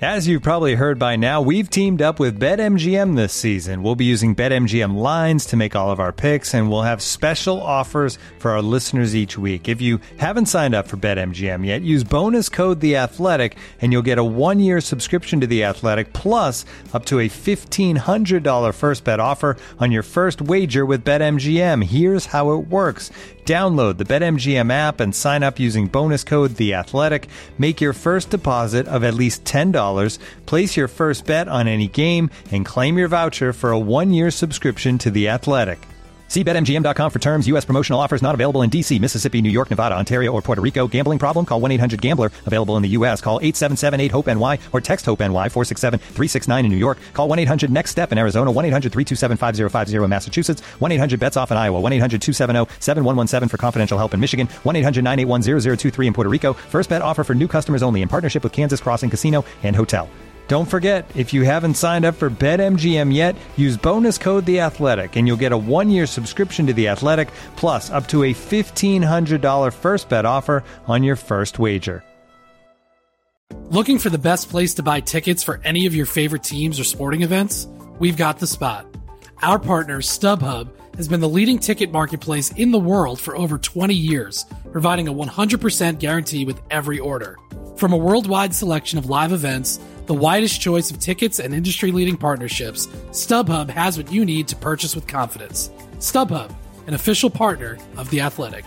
As you've probably heard by now, we've teamed up with BetMGM this season. We'll be using BetMGM lines to make all of our picks, and we'll have special offers for our listeners each week. If you haven't signed up for BetMGM yet, use bonus code The Athletic, and you'll get a 1-year subscription to The Athletic, plus up to a $1,500 first bet offer on your first wager with BetMGM. Here's how it works. Download the BetMGM app and sign up using bonus code The Athletic. Make your first deposit of at least $10. Place your first bet on any game and claim your voucher for a 1-year subscription to The Athletic. See BetMGM.com for terms. U.S. promotional offers not available in D.C., Mississippi, New York, Nevada, Ontario, or Puerto Rico. Gambling problem? Call 1-800-GAMBLER. Available in the U.S. Call 877-8-HOPE-NY or text HOPE-NY 467-369 in New York. Call 1-800-NEXT-STEP in Arizona. 1-800-327-5050 in Massachusetts. 1-800-BETS-OFF in Iowa. 1-800-270-7117 for confidential help in Michigan. 1-800-981-0023 in Puerto Rico. First bet offer for new customers only in partnership with Kansas Crossing Casino and Hotel. Don't forget, if you haven't signed up for BetMGM yet, use bonus code The Athletic, and you'll get a 1-year subscription to The Athletic, plus up to a $1,500 first bet offer on your first wager. Looking for the best place to buy tickets for any of your favorite teams or sporting events? We've got the spot. Our partner, StubHub, has been the leading ticket marketplace in the world for over 20 years, providing a 100% guarantee with every order. From a worldwide selection of live events, the widest choice of tickets and industry-leading partnerships, StubHub has what you need to purchase with confidence. StubHub, an official partner of The Athletic.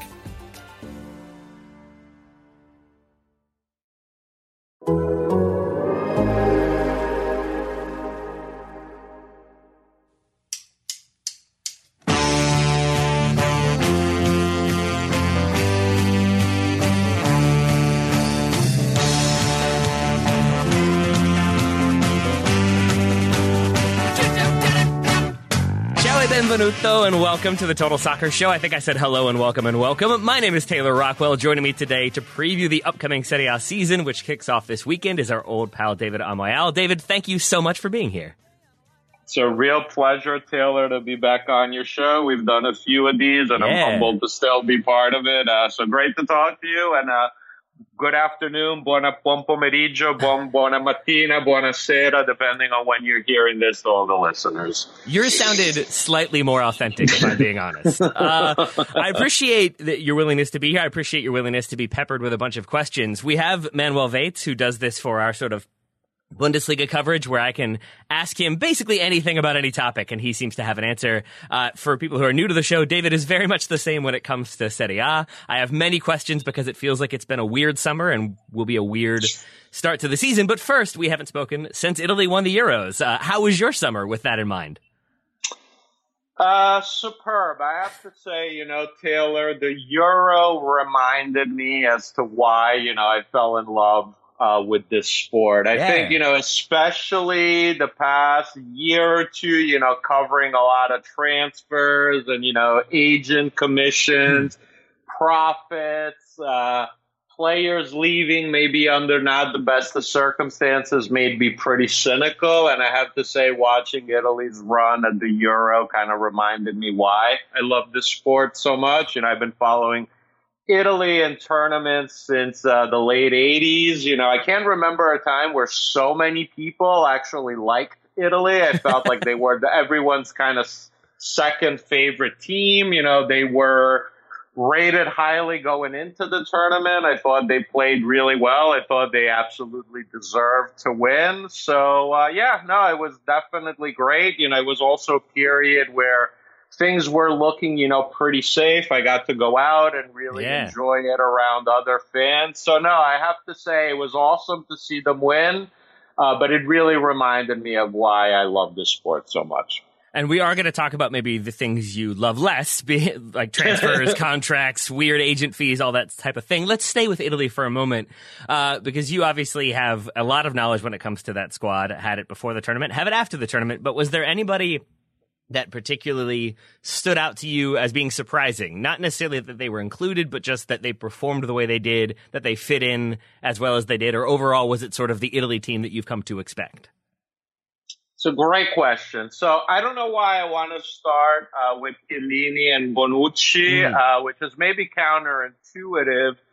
Benvenuto and welcome to the Total Soccer Show. I think I said hello and welcome and welcome. My name is Taylor Rockwell. Joining me today to preview the upcoming Serie A season, which kicks off this weekend, is our old pal David Amoyal. David, thank you so much for being here. It's a real pleasure, Taylor, to be back on your show. We've done a few of these, and I'm humbled to still be part of it. So great to talk to you, and good afternoon, buon pomeriggio, buona mattina, buona sera, depending on when you're hearing this to all the listeners. Yours sounded slightly more authentic, if I'm being honest. I appreciate your willingness to be here. I appreciate your willingness to be peppered with a bunch of questions. We have Manuel Vates, who does this for our sort of Bundesliga coverage, where I can ask him basically anything about any topic, and he seems to have an answer. For people who are new to the show, David is very much the same when it comes to Serie A. I have many questions because it feels like it's been a weird summer and will be a weird start to the season. But first, we haven't spoken since Italy won the Euros. How was your summer with that in mind? Superb. I have to say, Taylor, the Euro reminded me as to why, I fell in love with this sport. I think, especially the past year or two, covering a lot of transfers and, agent commissions, profits, players leaving maybe under not the best of circumstances made me pretty cynical. And I have to say, watching Italy's run at the Euro kind of reminded me why I love this sport so much. I've been following Italy in tournaments since the late 80s. I can't remember a time where so many people actually liked Italy. I felt like they were everyone's kind of second favorite team. They were rated highly going into the tournament. I thought they played really well. I thought they absolutely deserved to win. So, it was definitely great. It was also a period where things were looking, pretty safe. I got to go out and really enjoy it around other fans. So, no, I have to say it was awesome to see them win, but it really reminded me of why I love this sport so much. And we are going to talk about maybe the things you love less, like transfers, contracts, weird agent fees, all that type of thing. Let's stay with Italy for a moment, because you obviously have a lot of knowledge when it comes to that squad. Had it before the tournament, have it after the tournament. But was there anybody that particularly stood out to you as being surprising? Not necessarily that they were included, but just that they performed the way they did, that they fit in as well as they did, or overall, was it sort of the Italy team that you've come to expect? It's a great question. So I don't know why I want to start with Chiellini and Bonucci, which is maybe counterintuitive.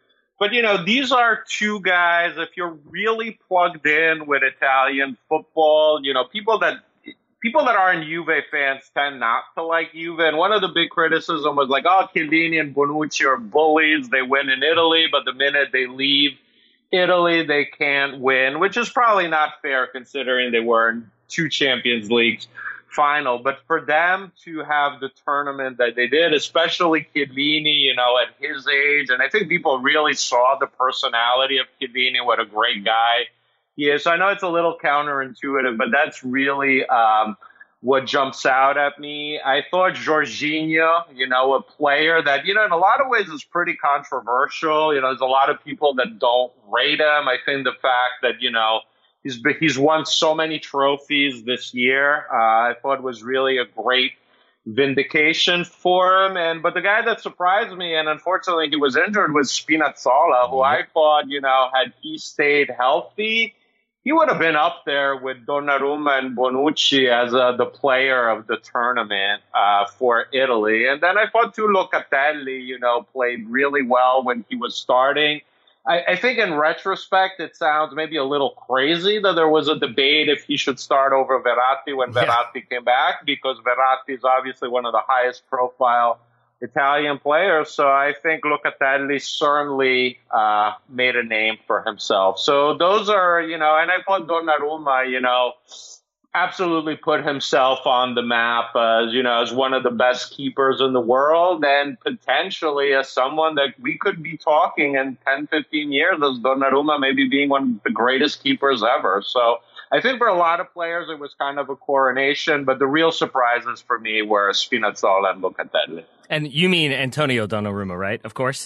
But, these are two guys, if you're really plugged in with Italian football, people that aren't Juve fans tend not to like Juve. And one of the big criticism was like, oh, Chiellini and Bonucci are bullies. They win in Italy, but the minute they leave Italy, they can't win, which is probably not fair considering they were in 2 Champions Leagues final. But for them to have the tournament that they did, especially Chiellini, at his age, and I think people really saw the personality of Chiellini, what a great guy he is. So I know it's a little counterintuitive, but that's really what jumps out at me. I thought Jorginho, a player that, in a lot of ways is pretty controversial. There's a lot of people that don't rate him. I think the fact that, he's won so many trophies this year, I thought was really a great vindication for him. But the guy that surprised me, and unfortunately he was injured, was Spinazzola, who I thought, had he stayed healthy, he would have been up there with Donnarumma and Bonucci as the player of the tournament for Italy. And then I thought too Locatelli, played really well when he was starting. I think in retrospect, it sounds maybe a little crazy that there was a debate if he should start over Verratti when Verratti came back, because Verratti is obviously one of the highest profile Italian players. So I think Locatelli certainly made a name for himself. So those are, and I thought Donnarumma, absolutely put himself on the map as one of the best keepers in the world, and potentially as someone that we could be talking in 10, 15 years as Donnarumma maybe being one of the greatest keepers ever. So I think for a lot of players it was kind of a coronation, but the real surprises for me were Spinazzola and Locatelli. And you mean Antonio Donnarumma, right? Of course.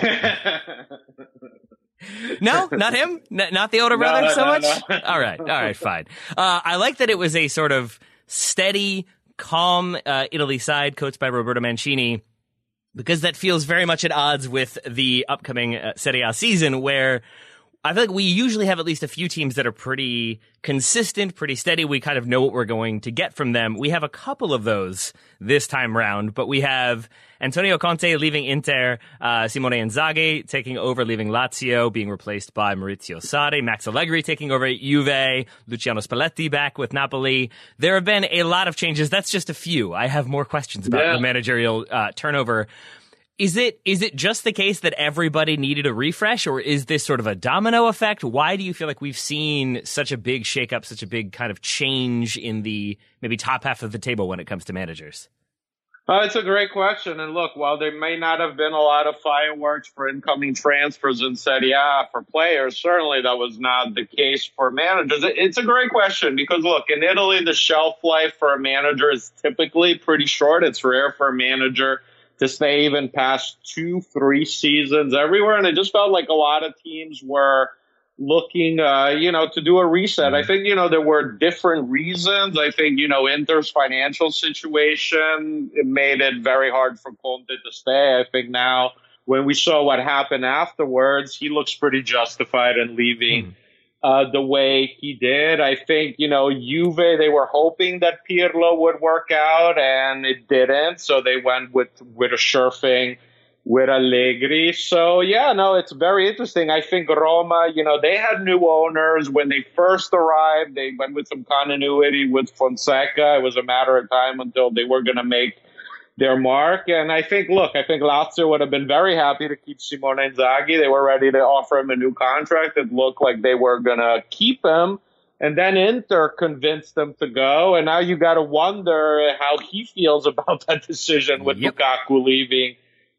No, not him? Not the older brother so much? No. All right, fine. I like that it was a sort of steady, calm Italy side coached by Roberto Mancini, because that feels very much at odds with the upcoming Serie A season, where I feel like we usually have at least a few teams that are pretty consistent, pretty steady. We kind of know what we're going to get from them. We have a couple of those this time round, but we have Antonio Conte leaving Inter, Simone Inzaghi taking over, leaving Lazio, being replaced by Maurizio Sarri, Max Allegri taking over at Juve, Luciano Spalletti back with Napoli. There have been a lot of changes. That's just a few. I have more questions about the managerial turnover. Is it just the case that everybody needed a refresh, or is this sort of a domino effect? Why do you feel like we've seen such a big shakeup, such a big kind of change in the maybe top half of the table when it comes to managers? It's a great question. And look, while there may not have been a lot of fireworks for incoming transfers in Serie A for players, certainly that was not the case for managers. It's a great question because, look, in Italy, the shelf life for a manager is typically pretty short. It's rare for a manager to stay even past 2-3 seasons everywhere. And it just felt like a lot of teams were looking, to do a reset. I think, there were different reasons. I think, Inter's financial situation, it made it very hard for Conte to stay. I think now when we saw what happened afterwards, he looks pretty justified in leaving the way he did. I think, Juve, they were hoping that Pirlo would work out and it didn't. So they went with a sure thing with Allegri. So, it's very interesting. I think Roma, they had new owners. When they first arrived, they went with some continuity with Fonseca. It was a matter of time until they were going to make their mark. And I think Lazio would have been very happy to keep Simone Inzaghi. They were ready to offer him a new contract. It looked like they were going to keep him. And then Inter convinced them to go. And now you got to wonder how he feels about that decision with Lukaku leaving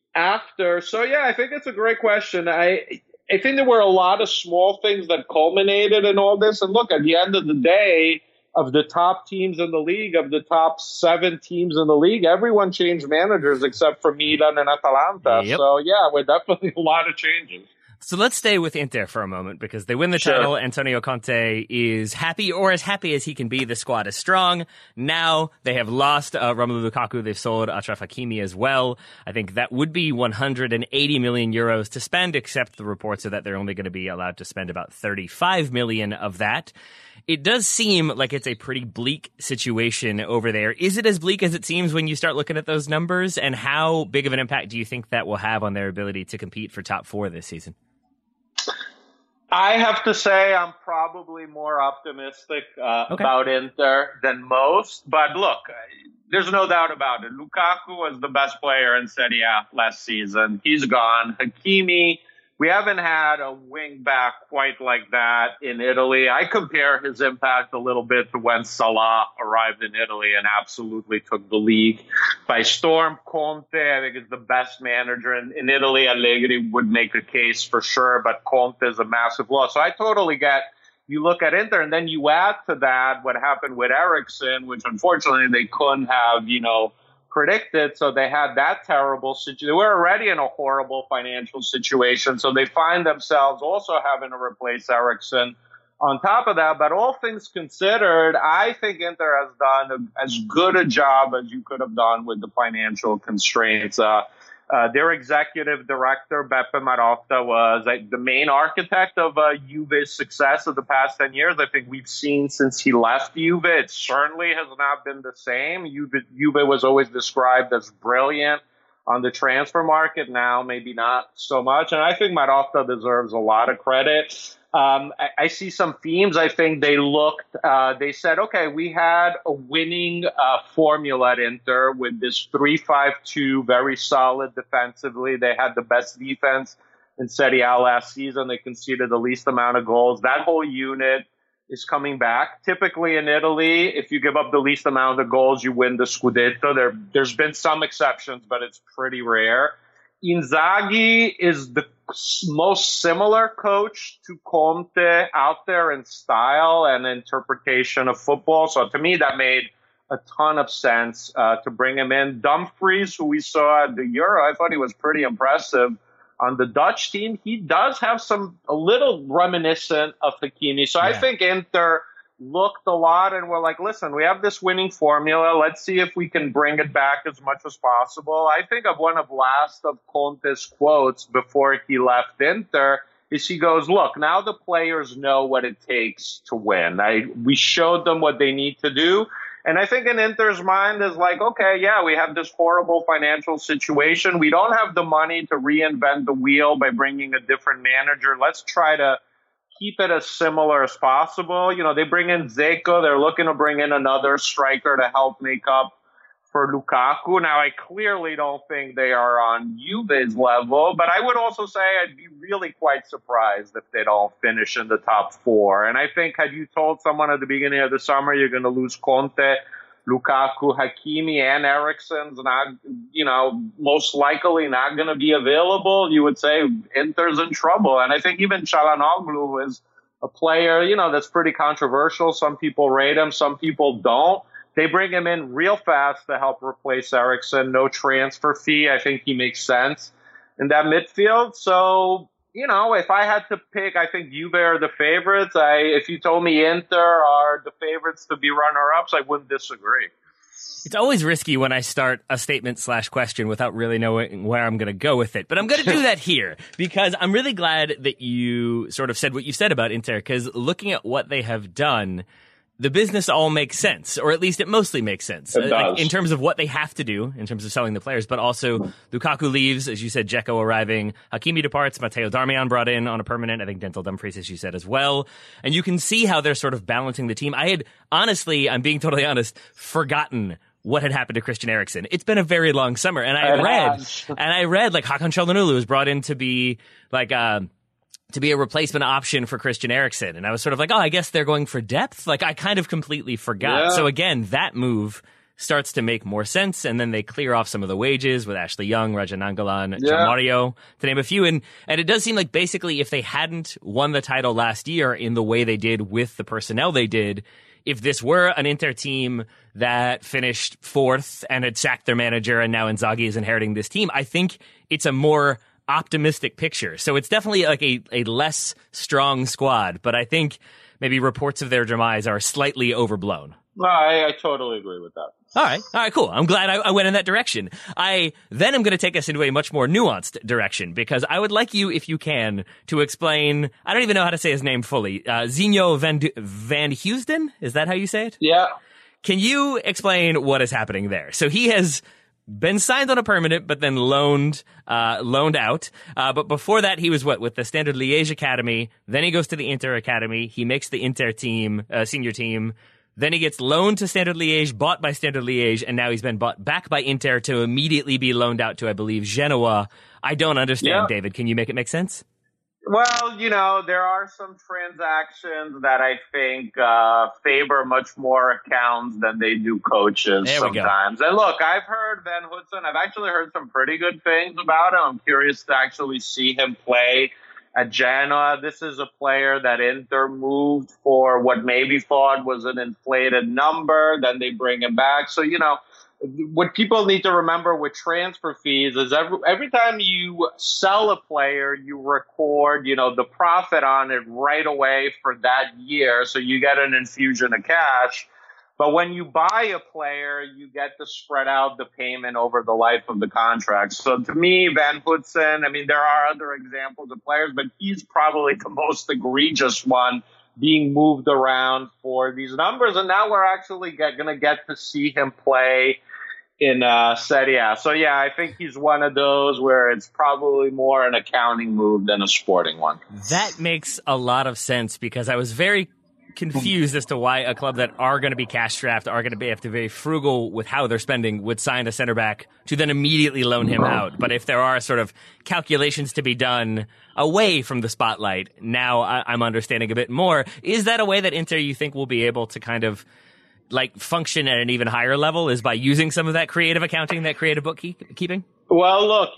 after. So, I think it's a great question. I think there were a lot of small things that culminated in all this. And look, at the end of the day, of the top teams in the league, of the top 7 teams in the league, everyone changed managers except for Milan and Atalanta. So, we're definitely a lot of changes. So let's stay with Inter for a moment because they win the title. Antonio Conte is happy, or as happy as he can be. The squad is strong. Now they have lost Romelu Lukaku. They've sold Achraf Hakimi as well. I think that would be 180 million euros to spend, except the reports are that they're only going to be allowed to spend about 35 million of that. It does seem like it's a pretty bleak situation over there. Is it as bleak as it seems when you start looking at those numbers? And how big of an impact do you think that will have on their ability to compete for top 4 this season? I have to say I'm probably more optimistic about Inter than most. But look, there's no doubt about it. Lukaku was the best player in Serie A last season. He's gone. Hakimi, we haven't had a wing back quite like that in Italy. I compare his impact a little bit to when Salah arrived in Italy and absolutely took the league by storm. Conte, I think, is the best manager in Italy. Allegri would make a case for sure, but Conte is a massive loss. So I totally get, you look at Inter and then you add to that what happened with Eriksen, which unfortunately they couldn't have, predicted. So they had that terrible situation. They were already in a horrible financial situation. So they find themselves also having to replace Eriksen on top of that. But all things considered, I think Inter has done as good a job as you could have done with the financial constraints. Their executive director, Beppe Marotta, was the main architect of Juve's success of the past 10 years. I think we've seen since he left Juve, it certainly has not been the same. Juve was always described as brilliant on the transfer market. Now, maybe not so much. And I think Marotta deserves a lot of credit. I see some themes. I think they said, okay, we had a winning formula at Inter with this 3-5-2, very solid defensively. They had the best defense in Serie A last season. They conceded the least amount of goals. That whole unit is coming back. Typically in Italy, if you give up the least amount of goals, you win the Scudetto. There's been some exceptions, but it's pretty rare. Inzaghi is the most similar coach to Conte out there in style and interpretation of football. So to me, that made a ton of sense to bring him in. Dumfries, who we saw at the Euro, I thought he was pretty impressive on the Dutch team. He does have a little reminiscent of Hakimi. So I think Inter looked a lot and were like, listen, we have this winning formula. Let's see if we can bring it back as much as possible. I think of one of last of Conte's quotes before he left Inter is he goes, look, now the players know what it takes to win. We showed them what they need to do. And I think in Inter's mind is like, okay, yeah, we have this horrible financial situation. We don't have the money to reinvent the wheel by bringing a different manager. Let's try to keep it as similar as possible. They bring in Dzeko. They're looking to bring in another striker to help make up for Lukaku. Now, I clearly don't think they are on Juve's level, but I would also say I'd be really quite surprised if they don't finish in the top four. And I think had you told someone at the beginning of the summer you're going to lose Conte, Lukaku, Hakimi, and Eriksen's not, most likely not going to be available, you would say Inter's in trouble. And I think even Çalhanoğlu is a player, that's pretty controversial. Some people rate him, some people don't. They bring him in real fast to help replace Eriksen. No transfer fee. I think he makes sense in that midfield. So, if I had to pick, I think Juve are the favorites. If you told me Inter are the favorites to be runner-ups, I wouldn't disagree. It's always risky when I start a statement/question without really knowing where I'm going to go with it. But I'm going to do that here because I'm really glad that you sort of said what you said about Inter, because looking at what they have done, the business all makes sense, or at least it mostly makes sense in terms of what they have to do in terms of selling the players. But also Lukaku leaves, as you said, Dzeko arriving, Hakimi departs, Matteo Darmian brought in on a permanent, I think Denzel Dumfries, as you said, as well. And you can see how they're sort of balancing the team. I had, honestly, I'm being totally honest, forgotten what had happened to Christian Eriksen. It's been a very long summer, and I read like Hakan Çalhanoğlu was brought in to be like to be a replacement option for Christian Eriksen. And I was sort of like, I guess they're going for depth. Like, I kind of completely forgot. Yeah. So again, that move starts to make more sense. And then they clear off some of the wages with Ashley Young, Raja Nangolan, Mario, to name a few. And it does seem like basically if they hadn't won the title last year in the way they did with the personnel they did, if this were an Inter team that finished fourth and had sacked their manager and now Inzaghi is inheriting this team, I think it's a more optimistic picture. So it's definitely like a less strong squad, but I think maybe reports of their demise are slightly overblown. No, I totally agree with that. All right, cool. I'm glad I went in that direction. I then am going to take us into a much more nuanced direction because I would like you, if you can, to explain, I don't even know how to say his name fully, Zinho van Heusden? Is that how you say it? Yeah. Can you explain what is happening there? So he has been signed on a permanent, but then loaned out. But before that, he was with the Standard Liège Academy. Then he goes to the Inter Academy. He makes the Inter team, senior team. Then he gets loaned to Standard Liège, bought by Standard Liège, and now he's been bought back by Inter to immediately be loaned out to, I believe, Genoa. I don't understand, David. Can you make it make sense? Well, there are some transactions that I think favor much more accounts than they do coaches sometimes. And look, I've heard Van Hutsen. I've actually heard some pretty good things about him. I'm curious to actually see him play at Genoa. This is a player that Inter moved for what maybe thought was an inflated number. Then they bring him back. So, what people need to remember with transfer fees is every time you sell a player, you record, the profit on it right away for that year. So you get an infusion of cash. But when you buy a player, you get to spread out the payment over the life of the contract. So to me, Van Hutsen, there are other examples of players, but he's probably the most egregious one being moved around for these numbers. And now we're actually going to get to see him play in Serie A. So, yeah, I think he's one of those where it's probably more an accounting move than a sporting one. That makes a lot of sense because I was very confused as to why a club that are going to be cash strapped, are going to have to be very frugal with how they're spending, would sign a center back to then immediately loan him out. But if there are sort of calculations to be done away from the spotlight, now I'm understanding a bit more. Is that a way that Inter, you think, will be able to kind of function at an even higher level, is by using some of that creative accounting, that creative bookkeeping? Well, look,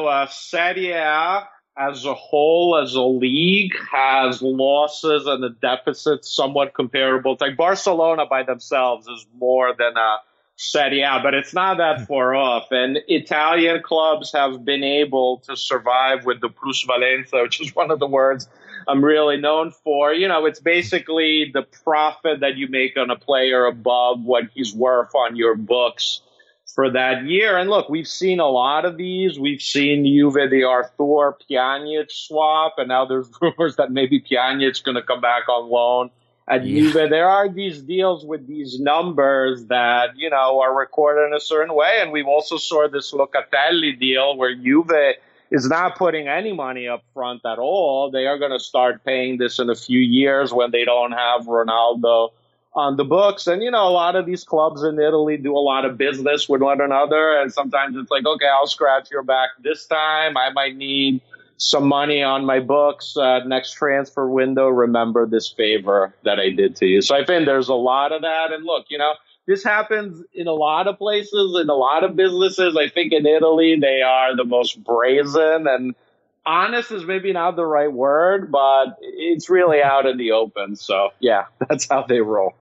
Serie A as a whole, as a league, has losses and a deficit somewhat comparable. Like Barcelona by themselves is more than a Serie A, but it's not that far off. And Italian clubs have been able to survive with the plusvalenza, which is one of the words I'm really known for. It's basically the profit that you make on a player above what he's worth on your books for that year. And look, we've seen a lot of these. We've seen Juve, the Arthur Pjanic swap, and now there's rumors that maybe Pjanic's going to come back on loan at Juve. There are these deals with these numbers that, are recorded in a certain way. And we've also saw this Locatelli deal where Juve is not putting any money up front at all. They are going to start paying this in a few years when they don't have Ronaldo on the books. And, a lot of these clubs in Italy do a lot of business with one another. And sometimes it's like, okay, I'll scratch your back this time. I might need some money on my books next transfer window. Remember this favor that I did to you. So I think there's a lot of that. And look, this happens in a lot of places, in a lot of businesses. I think in Italy, they are the most brazen, and honest is maybe not the right word, but it's really out in the open. So, yeah, that's how they roll.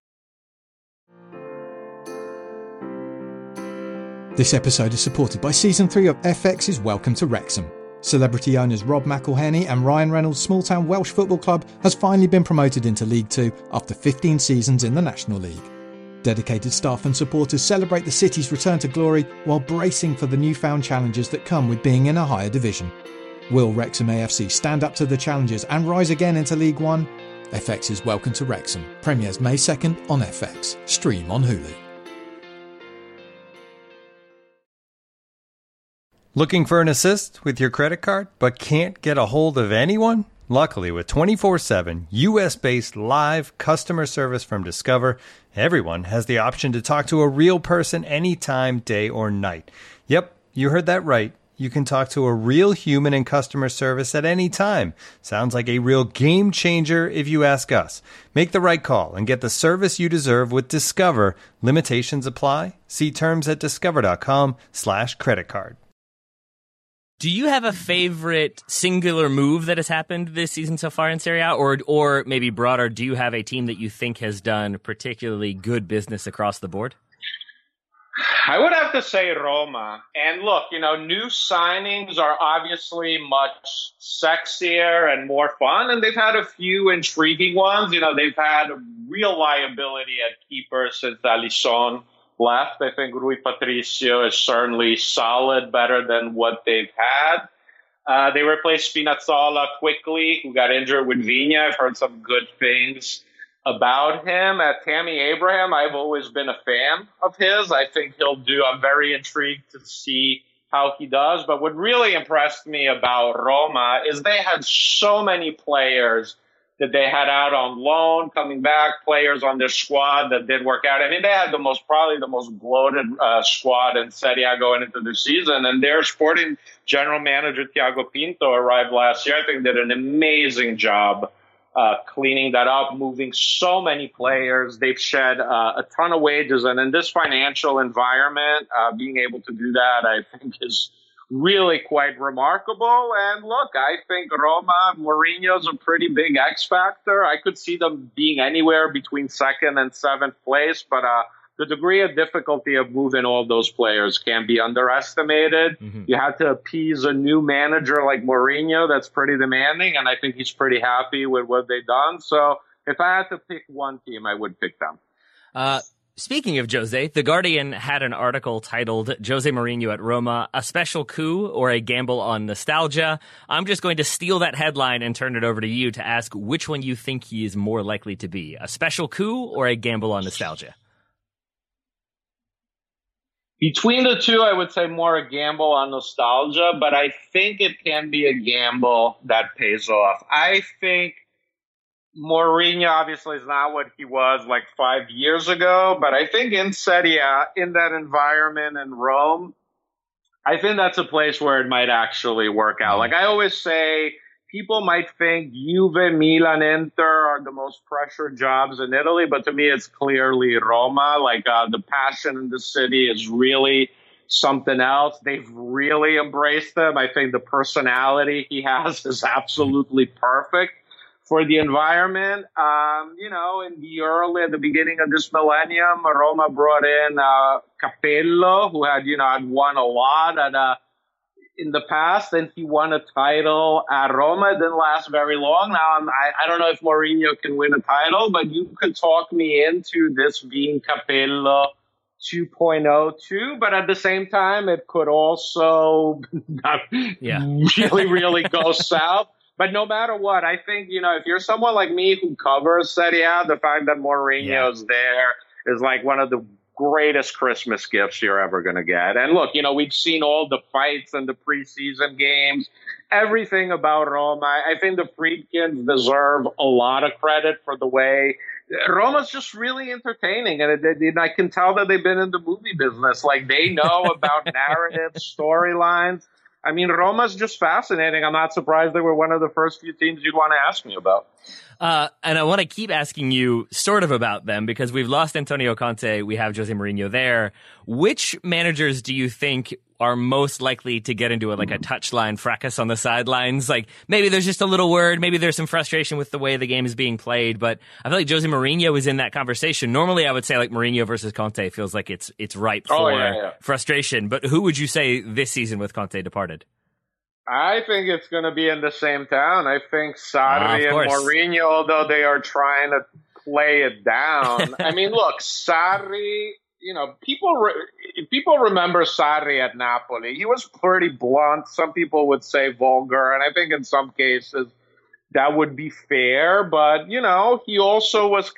This episode is supported by Season 3 of FX's Welcome to Wrexham. Celebrity owners Rob McElhenney and Ryan Reynolds' small-town Welsh football club has finally been promoted into League 2 after 15 seasons in the National League. Dedicated staff and supporters celebrate the city's return to glory while bracing for the newfound challenges that come with being in a higher division. Will Wrexham AFC stand up to the challenges and rise again into League 1? FX's Welcome to Wrexham premieres May 2nd on FX. Stream on Hulu. Looking for an assist with your credit card but can't get a hold of anyone? Luckily, with 24/7 US-based live customer service from Discover, everyone has the option to talk to a real person anytime, day or night. Yep, you heard that right. You can talk to a real human in customer service at any time. Sounds like a real game changer if you ask us. Make the right call and get the service you deserve with Discover. Limitations apply. See terms at discover.com/creditcard. Do you have a favorite singular move that has happened this season so far in Serie A? Or maybe broader, do you have a team that you think has done particularly good business across the board? I would have to say Roma. And look, new signings are obviously much sexier and more fun. And they've had a few intriguing ones. They've had real liability at keeper since Alisson left. I think Rui Patricio is certainly solid, better than what they've had. They replaced Spinazzola quickly, who got injured with Vigna. I've heard some good things about him. Tammy Abraham, I've always been a fan of his. I think I'm very intrigued to see how he does. But what really impressed me about Roma is they had so many players that they had out on loan, coming back, players on their squad that did work out. I mean, they had probably the most bloated squad in Serie A going into the season. And their sporting general manager, Thiago Pinto, arrived last year. I think did an amazing job cleaning that up, moving so many players. They've shed a ton of wages. And in this financial environment, being able to do that, I think is really quite remarkable. And look, I think Roma, Mourinho's a pretty big X factor. I could see them being anywhere between second and seventh place, but the degree of difficulty of moving all those players can be underestimated. Mm-hmm. You have to appease a new manager like Mourinho that's pretty demanding, and I think he's pretty happy with what they've done. So if I had to pick one team, I would pick them. Speaking of Jose, The Guardian had an article titled Jose Mourinho at Roma, a special coup or a gamble on nostalgia. I'm just going to steal that headline and turn it over to you to ask which one you think he is more likely to be, a special coup or a gamble on nostalgia? Between the two, I would say more a gamble on nostalgia, but I think it can be a gamble that pays off. I think Mourinho obviously is not what he was like 5 years ago, but I think in Serie A, in that environment in Rome, I think that's a place where it might actually work out. Like I always say, people might think Juve, Milan, Inter are the most pressured jobs in Italy, but to me, it's clearly Roma. Like the passion in the city is really something else. They've really embraced him. I think the personality he has is absolutely perfect for the environment. In at the beginning of this millennium, Roma brought in Capello, who had won a lot in the past, and he won a title at Roma. It didn't last very long. Now, I don't know if Mourinho can win a title, but you could talk me into this being Capello 2.0 too, but at the same time, it could also really, really go south. But no matter what, I think, if you're someone like me who covers Serie A, the fact that Mourinho's there is like one of the greatest Christmas gifts you're ever going to get. And look, we've seen all the fights and the preseason games, everything about Roma. I think the Friedkins deserve a lot of credit for the way Roma's just really entertaining. And I can tell that they've been in the movie business. Like they know about narrative storylines. I mean, Roma's just fascinating. I'm not surprised they were one of the first few teams you'd want to ask me about. And I want to keep asking you sort of about them because we've lost Antonio Conte. We have Jose Mourinho there. Which managers do you think are most likely to get into a touchline fracas on the sidelines? Like maybe there's just a little word, maybe there's some frustration with the way the game is being played, but I feel like Jose Mourinho is in that conversation. Normally I would say like Mourinho versus Conte feels like it's ripe for frustration, but who would you say this season with Conte departed? I think it's going to be in the same town. I think Sarri and Mourinho, although they are trying to play it down. I mean, look, Sarri, people remember Sarri at Napoli. He was pretty blunt. Some people would say vulgar, and I think in some cases that would be fair. But, he also was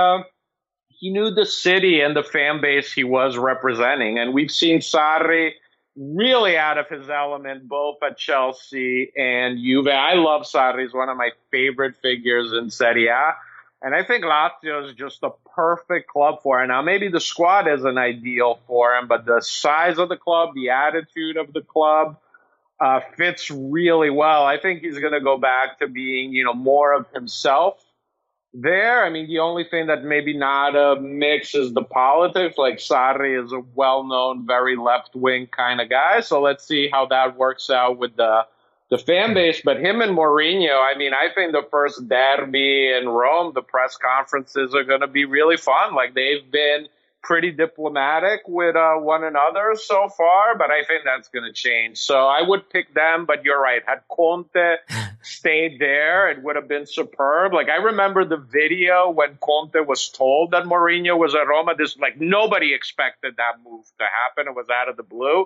he knew the city and the fan base he was representing. And we've seen Sarri really out of his element, both at Chelsea and Juve. I love Sarri. He's one of my favorite figures in Serie A. And I think Lazio is just a perfect club for him. Now, maybe the squad isn't ideal for him, but the size of the club, the attitude of the club fits really well. I think he's going to go back to being, more of himself there. I mean, the only thing that maybe not a mix is the politics. Like Sarri is a well-known, very left-wing kind of guy. So let's see how that works out with the fan base. But him and Mourinho, I mean, I think the first derby in Rome, the press conferences are going to be really fun. Like they've been pretty diplomatic with one another so far, but I think that's going to change. So I would pick them, but you're right. Had Conte stayed there, it would have been superb. Like I remember the video when Conte was told that Mourinho was at Roma. Nobody expected that move to happen. It was out of the blue.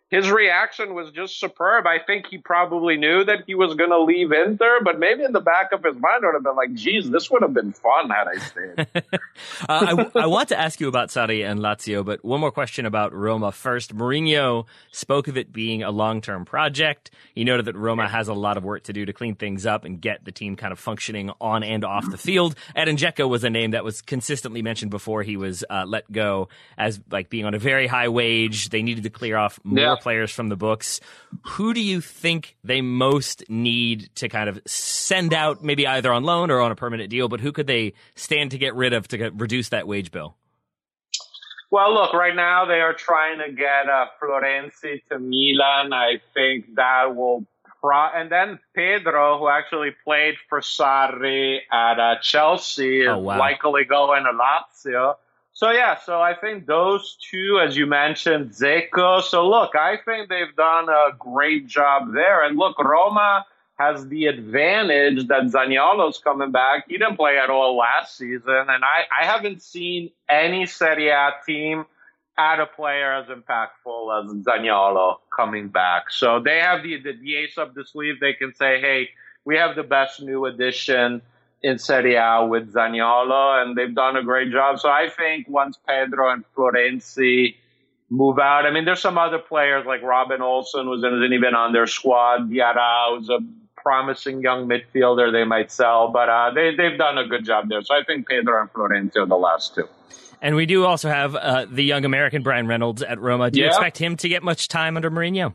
his reaction was just superb. I think he probably knew that he was going to leave Inter, but maybe in the back of his mind would have been like, geez, this would have been fun had I stayed. I want to ask you about Sarri and Lazio, but one more question about Roma first. Mourinho spoke of it being a long-term project. He noted that Roma has a lot of work to do to clean things up and get the team kind of functioning on and off the field. Edin Dzeko was a name that was consistently mentioned before he was let go as like being on a very high wage. They needed to clear off more players from the books. Who do you think they most need to kind of send out, maybe either on loan or on a permanent deal, but who could they stand to get rid of to reduce that wage bill? Well, look, right now they are trying to get Florenzi to Milan. I think that will and then Pedro, who actually played for Sarri at Chelsea, is likely going to Lazio. So, so I think those two, as you mentioned, Dzeko. So, look, I think they've done a great job there. And, look, Roma has the advantage that Zaniolo's coming back. He didn't play at all last season. And I haven't seen any Serie A team add a player as impactful as Zaniolo coming back. So they have the ace up the sleeve. They can say, hey, we have the best new addition in Serie A with Zaniolo, and they've done a great job. So I think once Pedro and Florenzi move out, I mean, there's some other players like Robin Olsen, who isn't even on their squad. Diarra, who's a promising young midfielder they might sell, but they've done a good job there. So I think Pedro and Florenzi are the last two. And we do also have the young American Brian Reynolds at Roma. Do you expect him to get much time under Mourinho?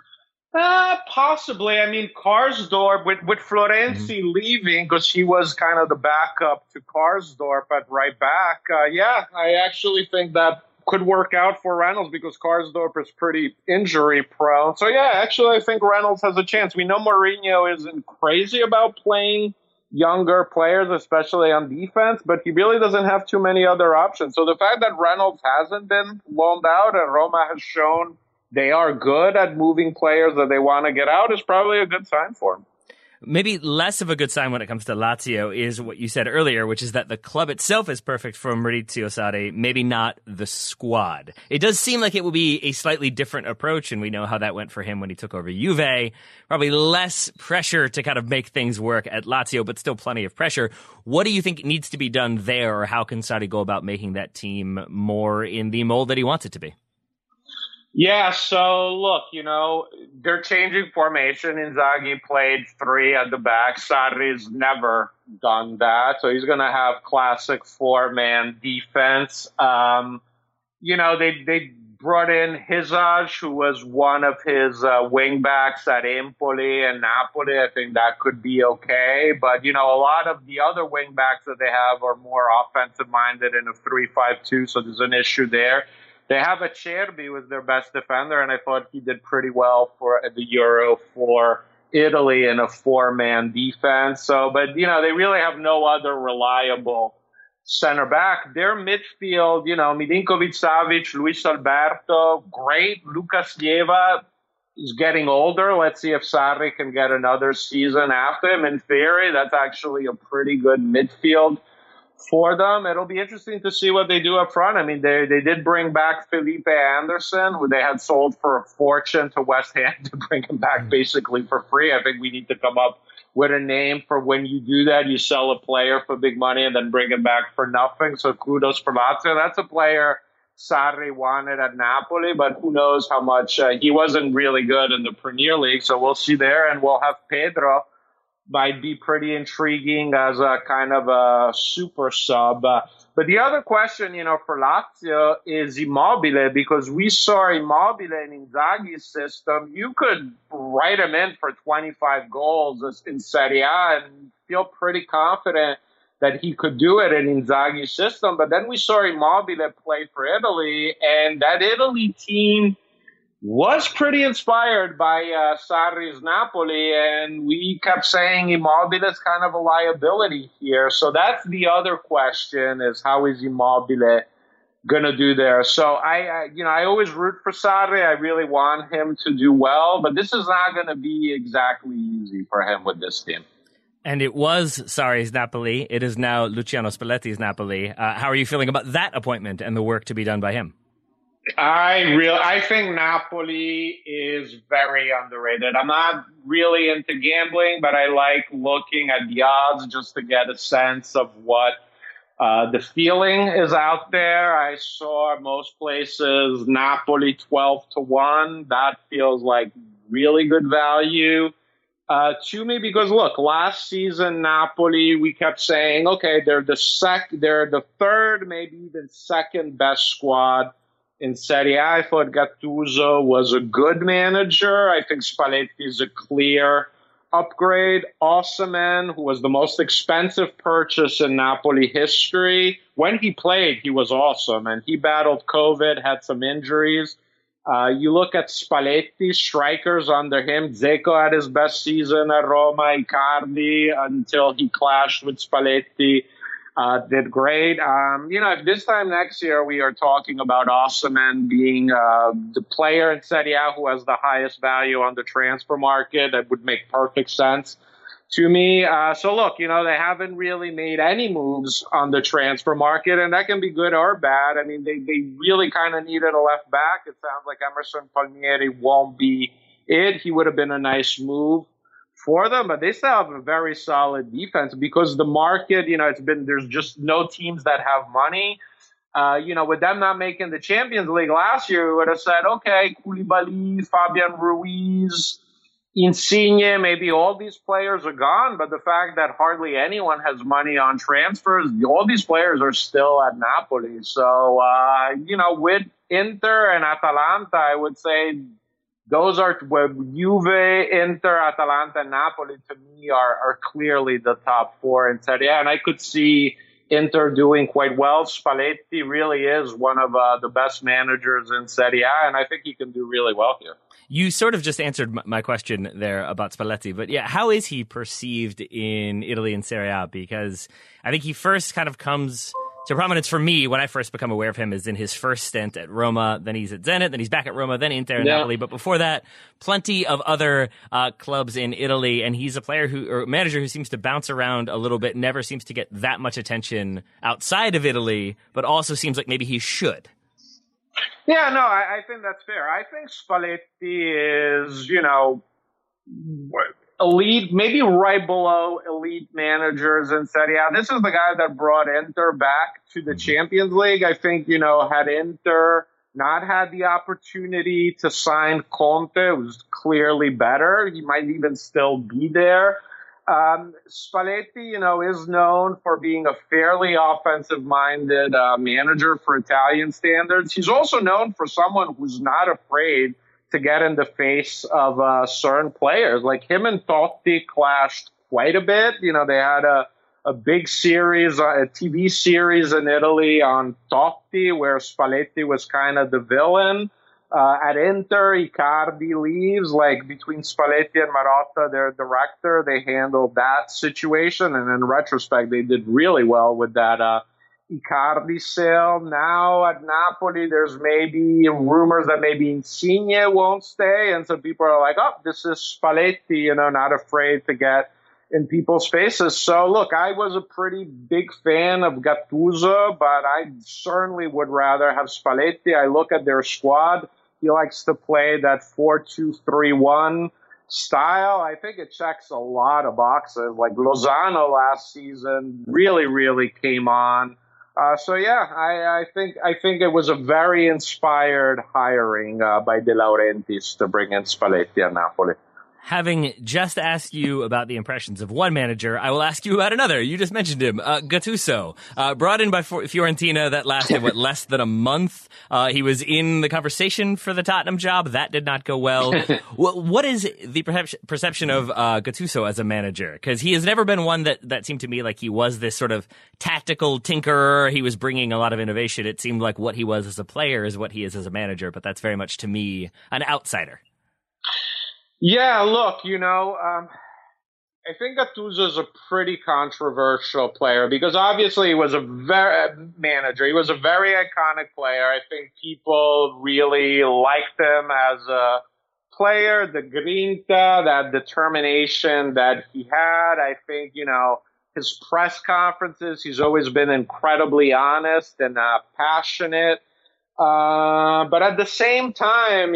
Possibly. I mean, Karsdorp, with Florenzi leaving, because he was kind of the backup to Karsdorp at right back, I actually think that could work out for Reynolds because Karsdorp is pretty injury prone. So, actually, I think Reynolds has a chance. We know Mourinho isn't crazy about playing younger players, especially on defense, but he really doesn't have too many other options. So the fact that Reynolds hasn't been loaned out and Roma has shown they are good at moving players that they want to get out is probably a good sign for him. Maybe less of a good sign when it comes to Lazio is what you said earlier, which is that the club itself is perfect for Maurizio Sarri, maybe not the squad. It does seem like it will be a slightly different approach, and we know how that went for him when he took over Juve. Probably less pressure to kind of make things work at Lazio, but still plenty of pressure. What do you think needs to be done there, or how can Sarri go about making that team more in the mold that he wants it to be? Yeah, so look, they're changing formation. Inzaghi played 3 at the back. Sarri's never done that. So he's going to have classic 4-man defense. They brought in Hizaj, who was one of his wing backs at Empoli and Napoli. I think that could be okay. But, a lot of the other wing backs that they have are more offensive minded in a 3-5-2. So there's an issue there. They have Acerbi, who was their best defender, and I thought he did pretty well for the Euro for Italy in a 4-man defense. So, but, they really have no other reliable center back. Their midfield, Milinkovic-Savic, Luis Alberto, great. Lucas Leiva is getting older. Let's see if Sarri can get another season after him. In theory, that's actually a pretty good midfield for them. It'll be interesting to see what they do up front. I mean, they did bring back Felipe Anderson, who they had sold for a fortune to West Ham to bring him back basically for free. I think we need to come up with a name for when you do that. You sell a player for big money and then bring him back for nothing. So kudos for Lazio. That's a player Sarri wanted at Napoli, but who knows how much he wasn't really good in the Premier League. So we'll see there, and we'll have Pedro. Might be pretty intriguing as a kind of a super sub. But the other question, for Lazio is Immobile, because we saw Immobile in Inzaghi's system. You could write him in for 25 goals in Serie A and feel pretty confident that he could do it in Inzaghi's system. But then we saw Immobile play for Italy, and that Italy team was pretty inspired by Sarri's Napoli, and we kept saying Immobile is kind of a liability here. So that's the other question, is how is Immobile going to do there? So I always root for Sarri. I really want him to do well, but this is not going to be exactly easy for him with this team. And it was Sarri's Napoli. It is now Luciano Spalletti's Napoli. How are you feeling about that appointment and the work to be done by him? I think Napoli is very underrated. I'm not really into gambling, but I like looking at the odds just to get a sense of what the feeling is out there. I saw most places Napoli 12-1. That feels like really good value to me because look, last season Napoli, we kept saying, okay, they're the third, maybe even second best squad in Serie A. I thought Gattuso was a good manager. I think Spalletti is a clear upgrade. Osimhen, who was the most expensive purchase in Napoli history, when he played, he was awesome, and he battled COVID, had some injuries. You look at Spalletti, strikers under him. Dzeko had his best season at Roma. Icardi, until he clashed with Spalletti, did great. If this time next year we are talking about Osimhen being the player in Serie A who has the highest value on the transfer market, that would make perfect sense to me. So look, they haven't really made any moves on the transfer market, and that can be good or bad. I mean, they really kind of needed a left back. It sounds like Emerson Palmieri won't be it. He would have been a nice move for them, but they still have a very solid defense because the market, there's just no teams that have money. With them not making the Champions League last year, we would have said, okay, Koulibaly, Fabian Ruiz, Insigne, maybe all these players are gone, but the fact that hardly anyone has money on transfers, all these players are still at Napoli. So, with Inter and Atalanta, I would say those are Juve, Inter, Atalanta, and Napoli to me are clearly the top four in Serie A. And I could see Inter doing quite well. Spalletti really is one of the best managers in Serie A, and I think he can do really well here. You sort of just answered my question there about Spalletti, but yeah, how is he perceived in Italy and Serie A? Because I think he first kind of comes to prominence for me when I first become aware of him is in his first stint at Roma, then he's at Zenit, then he's back at Roma, then Inter and Napoli. But before that, plenty of other clubs in Italy, and he's a manager who seems to bounce around a little bit, never seems to get that much attention outside of Italy, but also seems like maybe he should. Yeah, no, I think that's fair. I think Spalletti is, elite, maybe right below elite managers in Serie A. This is the guy that brought Inter back to the Champions League. I think, had Inter not had the opportunity to sign Conte, it was clearly better. He might even still be there. Spalletti, is known for being a fairly offensive-minded manager for Italian standards. He's also known for someone who's not afraid to get in the face of certain players. Like him and Totti clashed quite a bit. They had a big series, a TV series in Italy on Totti, where Spalletti was kind of the villain. At Inter, Icardi leaves. Like between Spalletti and Marotta, their director, they handled that situation. And in retrospect, they did really well with that Icardi sale. Now at Napoli, there's maybe rumors that maybe Insigne won't stay. And so people are like, oh, this is Spalletti, not afraid to get in people's faces. So look, I was a pretty big fan of Gattuso, but I certainly would rather have Spalletti. I look at their squad. He likes to play that 4-2-3-1 style. I think it checks a lot of boxes. Like Lozano last season really, really came on. I think it was a very inspired hiring by De Laurentiis to bring in Spalletti at Napoli. Having just asked you about the impressions of one manager, I will ask you about another. You just mentioned him, Gattuso. Brought in by Fiorentina, that lasted, less than a month. He was in the conversation for the Tottenham job. That did not go well. What is the perception of Gattuso as a manager? Because he has never been one that seemed to me like he was this sort of tactical tinkerer. He was bringing a lot of innovation. It seemed like what he was as a player is what he is as a manager, but that's very much, to me, an outsider. Yeah, look, I think Gattuso is a pretty controversial player because obviously he was a very iconic player. I think people really liked him as a player, the grinta, that determination that he had. I think, his press conferences, he's always been incredibly honest and passionate. But at the same time,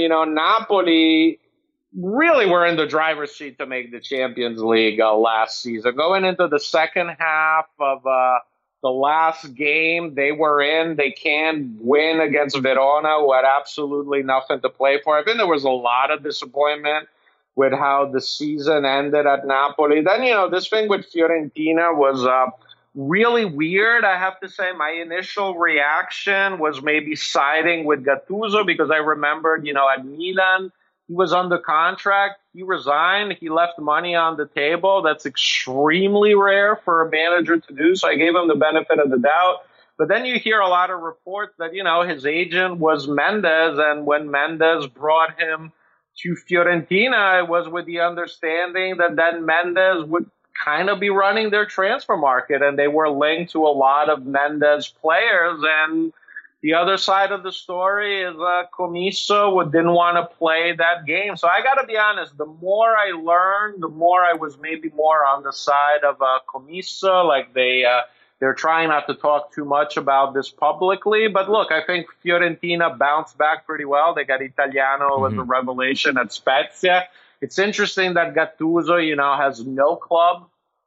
Napoli really were in the driver's seat to make the Champions League last season. Going into the second half of the last game they were in, they can't win against Verona, who had absolutely nothing to play for. I think there was a lot of disappointment with how the season ended at Napoli. Then, this thing with Fiorentina was really weird. I have to say my initial reaction was maybe siding with Gattuso because I remembered, at Milan, he was under contract. He resigned. He left money on the table. That's extremely rare for a manager to do. So I gave him the benefit of the doubt. But then you hear a lot of reports that, his agent was Mendes. And when Mendes brought him to Fiorentina, it was with the understanding that then Mendes would kind of be running their transfer market. And they were linked to a lot of Mendes players. And the other side of the story is Commisso didn't want to play that game. So I got to be honest, the more I learned, the more I was maybe more on the side of Commisso. Like they're trying not to talk too much about this publicly. But look, I think Fiorentina bounced back pretty well. They got Italiano was a revelation at Spezia. It's interesting that Gattuso, has no club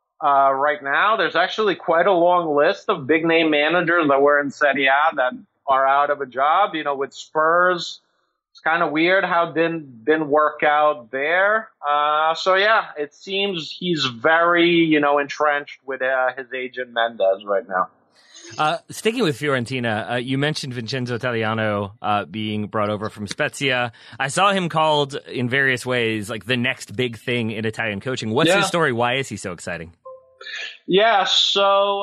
right now. There's actually quite a long list of big name managers that were in Serie A that are out of a job. With Spurs, it's kind of weird how didn't work out there. So yeah, it seems he's very, entrenched with his agent Mendes right now. Sticking with Fiorentina, you mentioned Vincenzo Italiano being brought over from Spezia. I saw him called in various ways like the next big thing in Italian coaching. What's his story? Why is he so exciting? Yeah, so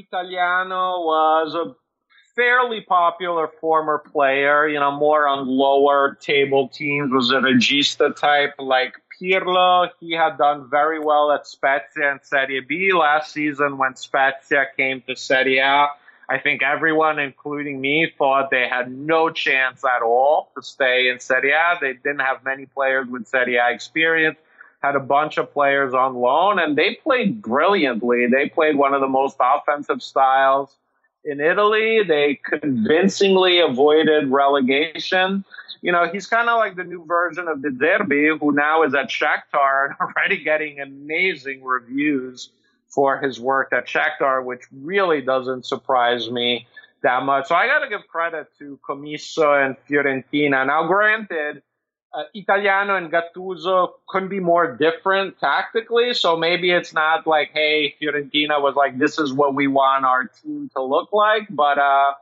Italiano was a fairly popular former player, more on lower table teams, was a regista type like Pirlo. He had done very well at Spezia and Serie B last season when Spezia came to Serie A. I think everyone, including me, thought they had no chance at all to stay in Serie A. They didn't have many players with Serie A experience, had a bunch of players on loan, and they played brilliantly. They played one of the most offensive styles in Italy. They convincingly avoided relegation. He's kind of like the new version of De Zerbi, who now is at Shakhtar and already getting amazing reviews for his work at Shakhtar, which really doesn't surprise me that much. So I got to give credit to Commisso and Fiorentina. Now, granted, Italiano and Gattuso couldn't be more different tactically. So maybe it's not like, hey, Fiorentina was like, this is what we want our team to look like. But,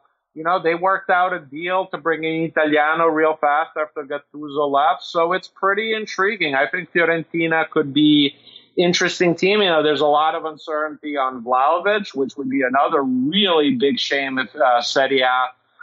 they worked out a deal to bring in Italiano real fast after Gattuso left. So it's pretty intriguing. I think Fiorentina could be interesting team. There's a lot of uncertainty on Vlahovic, which would be another really big shame if Serie A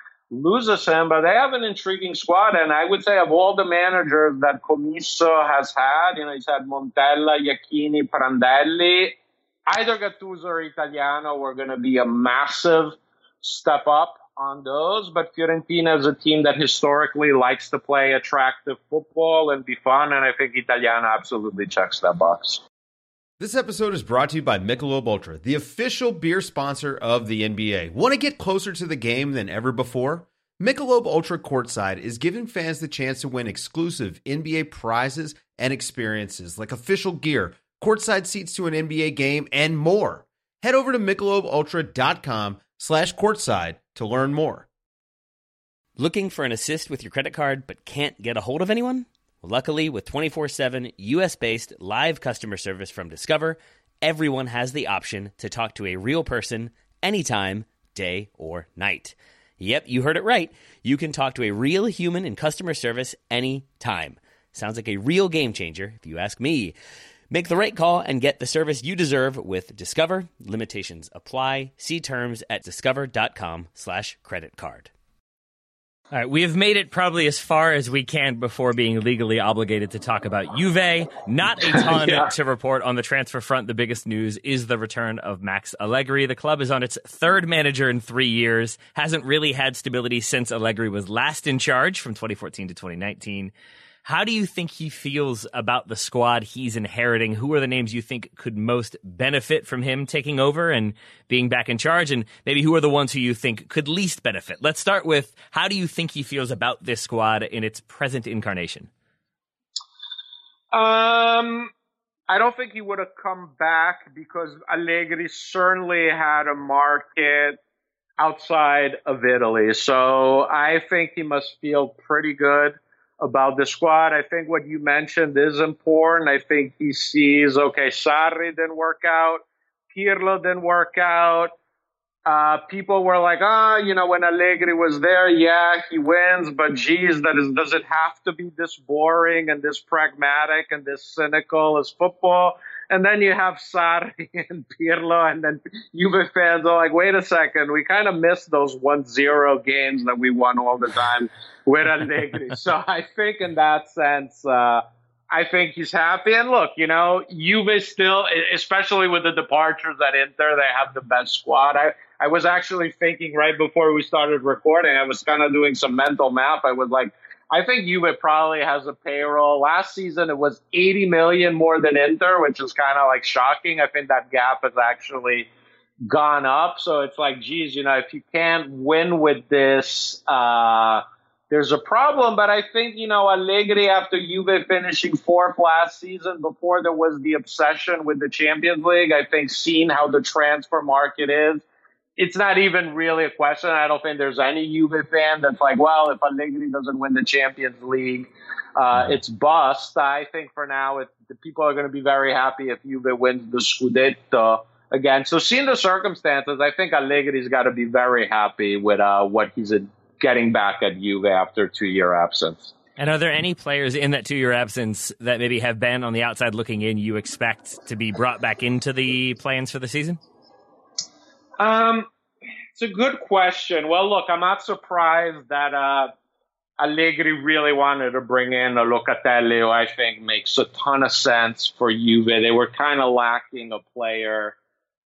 loses him, but they have an intriguing squad. And I would say of all the managers that Commisso has had, he's had Montella, Iachini, Prandelli, either Gattuso or Italiano were going to be a massive step up on those. But Fiorentina is a team that historically likes to play attractive football and be fun. And I think Italiano absolutely checks that box. This episode is brought to you by Michelob Ultra, the official beer sponsor of the NBA. Want to get closer to the game than ever before? Michelob Ultra Courtside is giving fans the chance to win exclusive NBA prizes and experiences like official gear, courtside seats to an NBA game, and more. Head over to MichelobUltra.com/courtside to learn more. Looking for an assist with your credit card but can't get a hold of anyone? Luckily, with 24/7 U.S.-based live customer service from Discover, everyone has the option to talk to a real person anytime, day or night. Yep, you heard it right. You can talk to a real human in customer service anytime. Sounds like a real game changer, if you ask me. Make the right call and get the service you deserve with Discover. Limitations apply. See terms at discover.com/creditcard. All right, we have made it probably as far as we can before being legally obligated to talk about Juve. Not a ton to report on the transfer front. The biggest news is the return of Max Allegri. The club is on its third manager in 3 years. Hasn't really had stability since Allegri was last in charge from 2014 to 2019. How do you think he feels about the squad he's inheriting? Who are the names you think could most benefit from him taking over and being back in charge? And maybe who are the ones who you think could least benefit? Let's start with, how do you think he feels about this squad in its present incarnation? I don't think he would have come back because Allegri certainly had a market outside of Italy. So I think he must feel pretty good about the squad. I think what you mentioned is important. I think he sees, okay, Sarri didn't work out. Pirlo didn't work out. People were like, when Allegri was there, yeah, he wins, but geez, does it have to be this boring and this pragmatic and this cynical as football? And then you have Sarri and Pirlo, and then Juve fans are like, wait a second, we kind of missed those 1-0 games that we won all the time with Allegri. So I think in that sense, I think he's happy. And look, Juve still, especially with the departures at Inter, they have the best squad. I was actually thinking right before we started recording, I was kind of doing some mental math. I was like, I think Juve probably has a payroll. Last season, it was 80 million more than Inter, which is kind of like shocking. I think that gap has actually gone up. So it's like, geez, if you can't win with this, there's a problem. But I think, Allegri, after Juve finishing fourth last season, before there was the obsession with the Champions League, I think seeing how the transfer market is, it's not even really a question. I don't think there's any Juve fan that's like, well, if Allegri doesn't win the Champions League, it's bust. I think for now, the people are going to be very happy if Juve wins the Scudetto again. So seeing the circumstances, I think Allegri's got to be very happy with what he's getting back at Juve after a 2-year absence. And are there any players in that 2-year absence that maybe have been on the outside looking in you expect to be brought back into the plans for the season? It's a good question. Well, look, I'm not surprised that Allegri really wanted to bring in a Locatelli, who I think makes a ton of sense for Juve. They were kind of lacking a player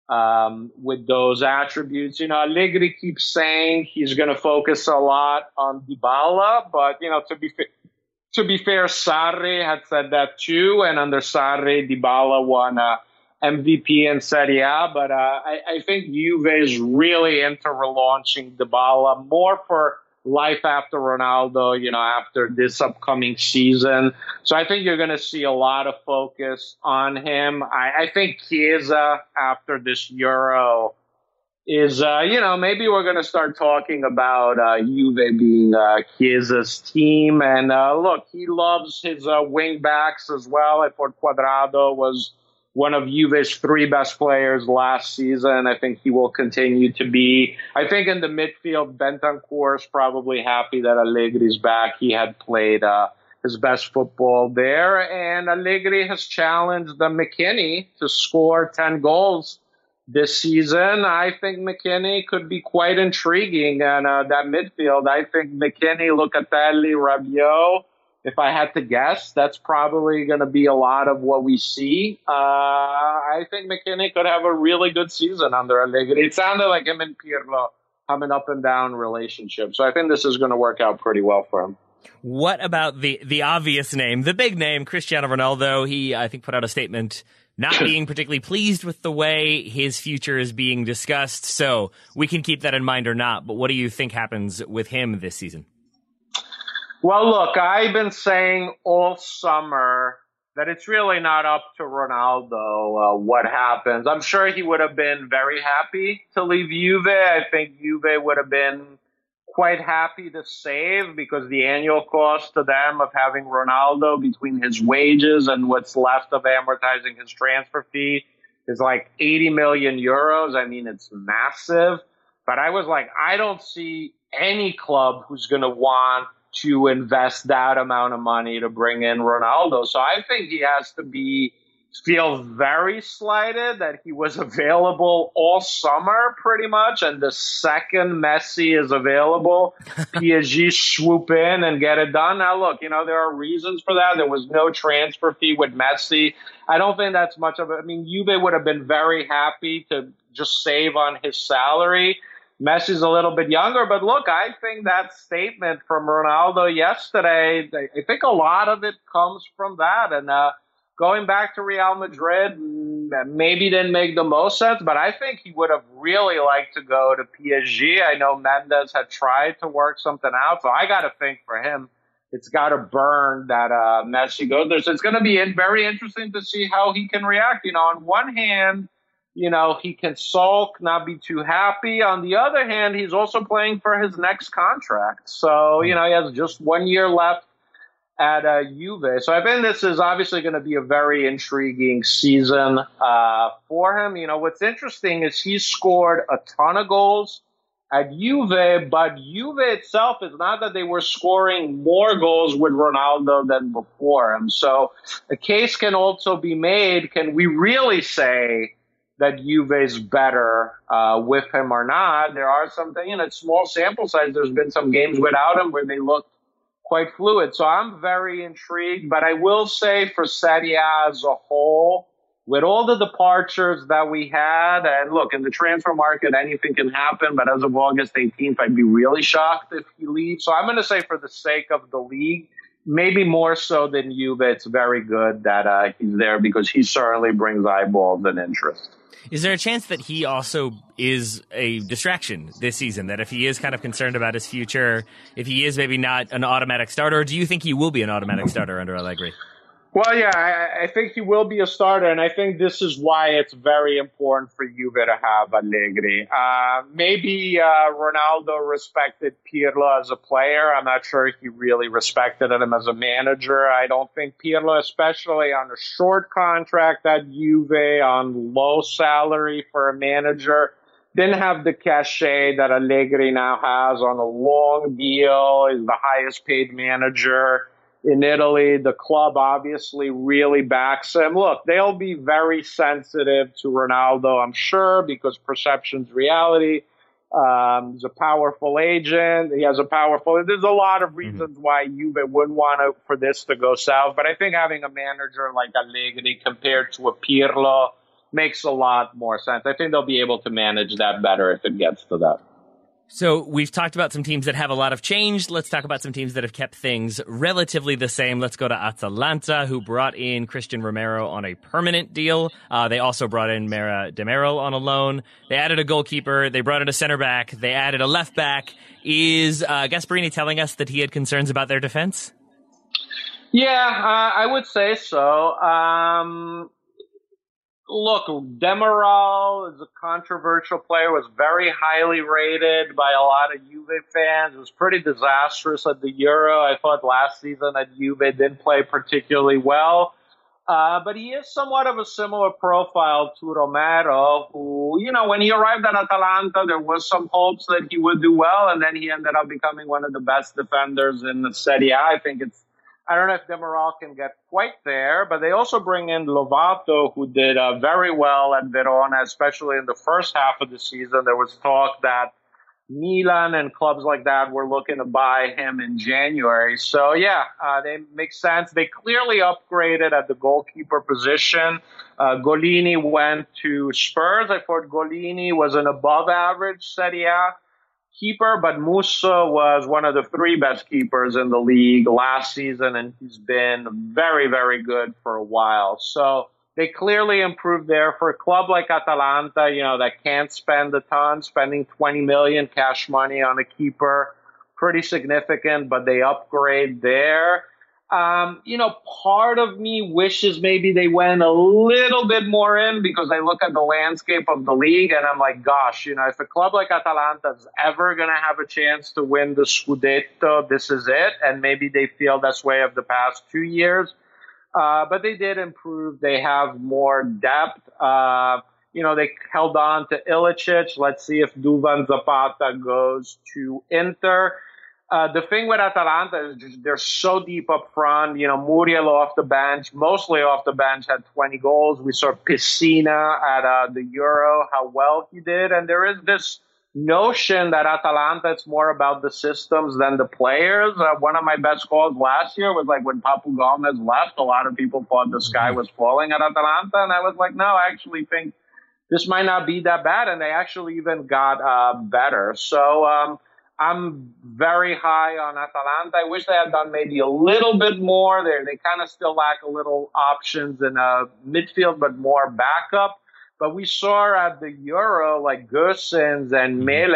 with those attributes. Allegri keeps saying he's going to focus a lot on Dybala, but to be fair, Sarri had said that too, and under Sarri, Dybala won MVP in Serie A, but I think Juve is really into relaunching Dybala more for life after Ronaldo, after this upcoming season. So I think you're going to see a lot of focus on him. I think Chiesa, after this Euro, is, maybe we're going to start talking about Juve being Chiesa's team. And look, he loves his wing backs as well. I thought Cuadrado was one of Juve's 3 best players last season. I think he will continue to be. I think in the midfield, Bentancur is probably happy that Allegri's back. He had played his best football there. And Allegri has challenged McKennie to score 10 goals this season. I think McKennie could be quite intriguing in that midfield. I think McKennie, Locatelli, Rabiot, if I had to guess, that's probably going to be a lot of what we see. I think McKennie could have a really good season under Allegri. It sounded like him and Pirlo have an up and down relationship. So I think this is going to work out pretty well for him. What about the obvious name, the big name, Cristiano Ronaldo? He, I think, put out a statement not being particularly pleased with the way his future is being discussed. So we can keep that in mind or not. But what do you think happens with him this season? Well, look, I've been saying all summer that it's really not up to Ronaldo what happens. I'm sure he would have been very happy to leave Juve. I think Juve would have been quite happy to save because the annual cost to them of having Ronaldo between his wages and what's left of amortizing his transfer fee is like 80 million euros. I mean, it's massive. But I was like, I don't see any club who's going to want to invest that amount of money to bring in Ronaldo. So I think he has to feel very slighted that he was available all summer pretty much. And the second Messi is available, PSG swoop in and get it done. Now, look, there are reasons for that. There was no transfer fee with Messi. I don't think that's much of it. I mean, Juve would have been very happy to just save on his salary. Messi's a little bit younger. But look, I think that statement from Ronaldo yesterday, I think a lot of it comes from that. And going back to Real Madrid maybe didn't make the most sense, but I think he would have really liked to go to PSG. I know Mendes had tried to work something out, so I got to think for him, it's got to burn that Messi goes there. So it's going to be very interesting to see how he can react. On one hand, he can sulk, not be too happy. On the other hand, he's also playing for his next contract. So, he has just 1 year left at Juve. So I think this is obviously going to be a very intriguing season for him. What's interesting is he scored a ton of goals at Juve, but Juve itself is not that they were scoring more goals with Ronaldo than before him. So a case can also be made, can we really say that Juve is better with him or not? There are some things, it's small sample size. There's been some games without him where they looked quite fluid. So I'm very intrigued, but I will say for Serie A as a whole, with all the departures that we had, and look, in the transfer market, anything can happen, but as of August 18th, I'd be really shocked if he leaves. So I'm going to say for the sake of the league, maybe more so than Juve, it's very good that he's there because he certainly brings eyeballs and interest. Is there a chance that he also is a distraction this season, that if he is kind of concerned about his future, if he is maybe not an automatic starter, or do you think he will be an automatic starter under Allegri? Well, yeah, I think he will be a starter, and I think this is why it's very important for Juve to have Allegri. Maybe Ronaldo respected Pirlo as a player. I'm not sure he really respected him as a manager. I don't think Pirlo, especially on a short contract at Juve, on low salary for a manager, didn't have the cachet that Allegri now has on a long deal. He's the highest paid manager in Italy. The club obviously really backs him. Look, they'll be very sensitive to Ronaldo, I'm sure, because perception's reality. He's a powerful agent. There's a lot of reasons why Juve wouldn't want for this to go south. But I think having a manager like Allegri compared to a Pirlo makes a lot more sense. I think they'll be able to manage that better if it gets to that. So we've talked about some teams that have a lot of change. Let's talk about some teams that have kept things relatively the same. Let's go to Atalanta, who brought in Christian Romero on a permanent deal. They also brought in Mera Demiral on a loan. They added a goalkeeper. They brought in a center back. They added a left back. Is Gasperini telling us that he had concerns about their defense? Yeah, I would say so. Look, Demiral is a controversial player, was very highly rated by a lot of Juve fans. It was pretty disastrous at the Euro. I thought last season at Juve didn't play particularly well. But he is somewhat of a similar profile to Romero, who, when he arrived at Atalanta, there was some hopes that he would do well, and then he ended up becoming one of the best defenders in the Serie A. I don't know if Demiral can get quite there, but they also bring in Lovato, who did very well at Verona, especially in the first half of the season. There was talk that Milan and clubs like that were looking to buy him in January. So, yeah, they make sense. They clearly upgraded at the goalkeeper position. Golini went to Spurs. I thought Golini was an above-average Serie A keeper, but Musso was one of the three best keepers in the league last season, and he's been very, very good for a while. So they clearly improved there. For a club like Atalanta, that can't spend a ton, spending $20 million cash money on a keeper, pretty significant, but they upgrade there. Part of me wishes maybe they went a little bit more in, because I look at the landscape of the league and I'm like, gosh, if a club like Atalanta is ever going to have a chance to win the Scudetto, this is it. And maybe they feel this way of the past 2 years. But they did improve. They have more depth. They held on to Ilicic. Let's see if Duvan Zapata goes to Inter. The thing with Atalanta is they're so deep up front. Muriel mostly off the bench, had 20 goals. We saw Pessina at the Euro, how well he did. And there is this notion that Atalanta, it's more about the systems than the players. One of my best calls last year was like when Papu Gomez left, a lot of people thought the sky was falling at Atalanta. And I was like, no, I actually think this might not be that bad, and they actually even got better. So I'm very high on Atalanta. I wish they had done maybe a little bit more. They kind of still lack a little options in midfield, but more backup. But we saw at the Euro, like Gosens and Mele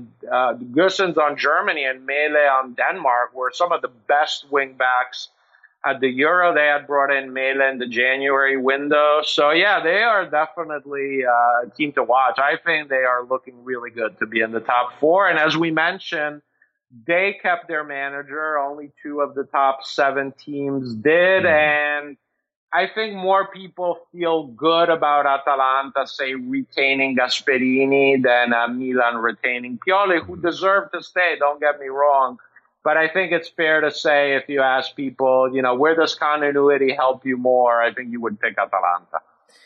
Gosens on Germany and Mele on Denmark were some of the best wing backs at the Euro. They had brought in Mele in the January window. So, yeah, they are definitely a team to watch. I think they are looking really good to be in the top 4. And as we mentioned, they kept their manager. Only 2 of the top 7 teams did. And I think more people feel good about Atalanta, say, retaining Gasperini than Milan retaining Pioli, who deserve to stay, don't get me wrong. But I think it's fair to say, if you ask people, where does continuity help you more, I think you would pick Atalanta.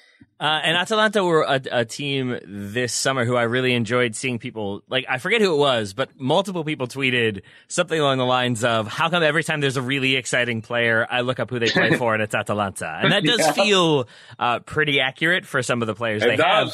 And Atalanta were a team this summer who I really enjoyed seeing people, like, I forget who it was, but multiple people tweeted something along the lines of, how come every time there's a really exciting player, I look up who they play for and it's Atalanta? And that does feel pretty accurate for some of the players they have.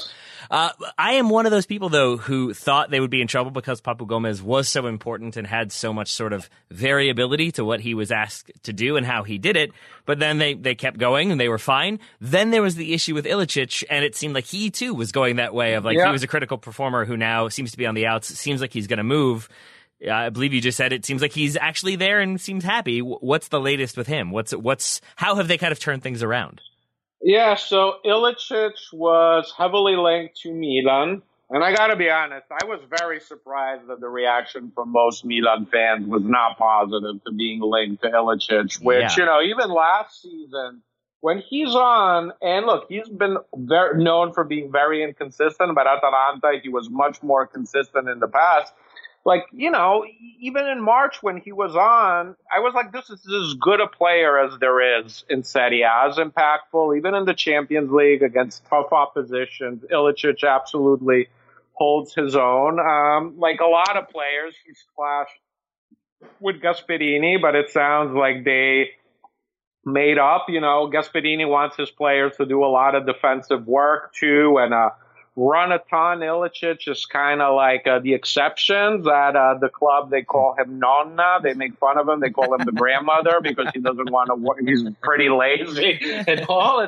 I am one of those people, though, who thought they would be in trouble because Papu Gomez was so important and had so much sort of variability to what he was asked to do and how he did it. But then they kept going and they were fine. Then there was the issue with Ilicic, and it seemed like he, too, was going that way of, like, he was a critical performer who now seems to be on the outs. It seems like he's going to move. I believe you just said it seems like he's actually there and seems happy. What's the latest with him? How have they kind of turned things around? Yeah, so Ilicic was heavily linked to Milan. And I got to be honest, I was very surprised that the reaction from most Milan fans was not positive to being linked to Ilicic, which, even last season, when he's on, and look, he's been known for being very inconsistent, but Atalanta, he was much more consistent in the past. Like, even in March when he was on, I was like, this is as good a player as there is in Serie A, as impactful, even in the Champions League against tough oppositions. Ilicic absolutely holds his own. Like a lot of players, he's clashed with Gasperini, but it sounds like they made up. Gasperini wants his players to do a lot of defensive work too, and run a ton. Ilicic is kind of like the exceptions at the club. They call him Nonna. They make fun of him. They call him the grandmother because he doesn't want to work. He's pretty lazy and all.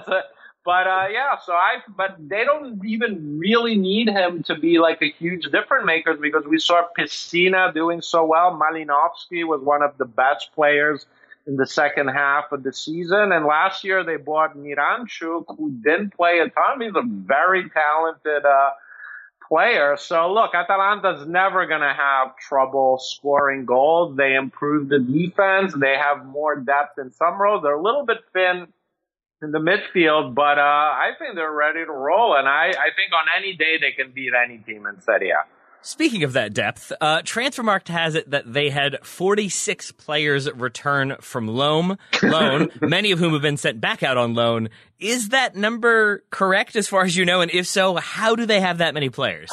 But they don't even really need him to be like a huge difference maker, because we saw Pessina doing so well. Malinowski was one of the best players in the second half of the season. And last year they bought Miranchuk, who didn't play a ton. He's a very talented player. So look, Atalanta's never going to have trouble scoring goals. They improved the defense. They have more depth in some rows. They're a little bit thin in the midfield, but I think they're ready to roll. And I think on any day they can beat any team in Serie A. Speaking of that depth, Transfermarkt has it that they had 46 players return from loan, many of whom have been sent back out on loan. Is that number correct as far as you know? And if so, how do they have that many players?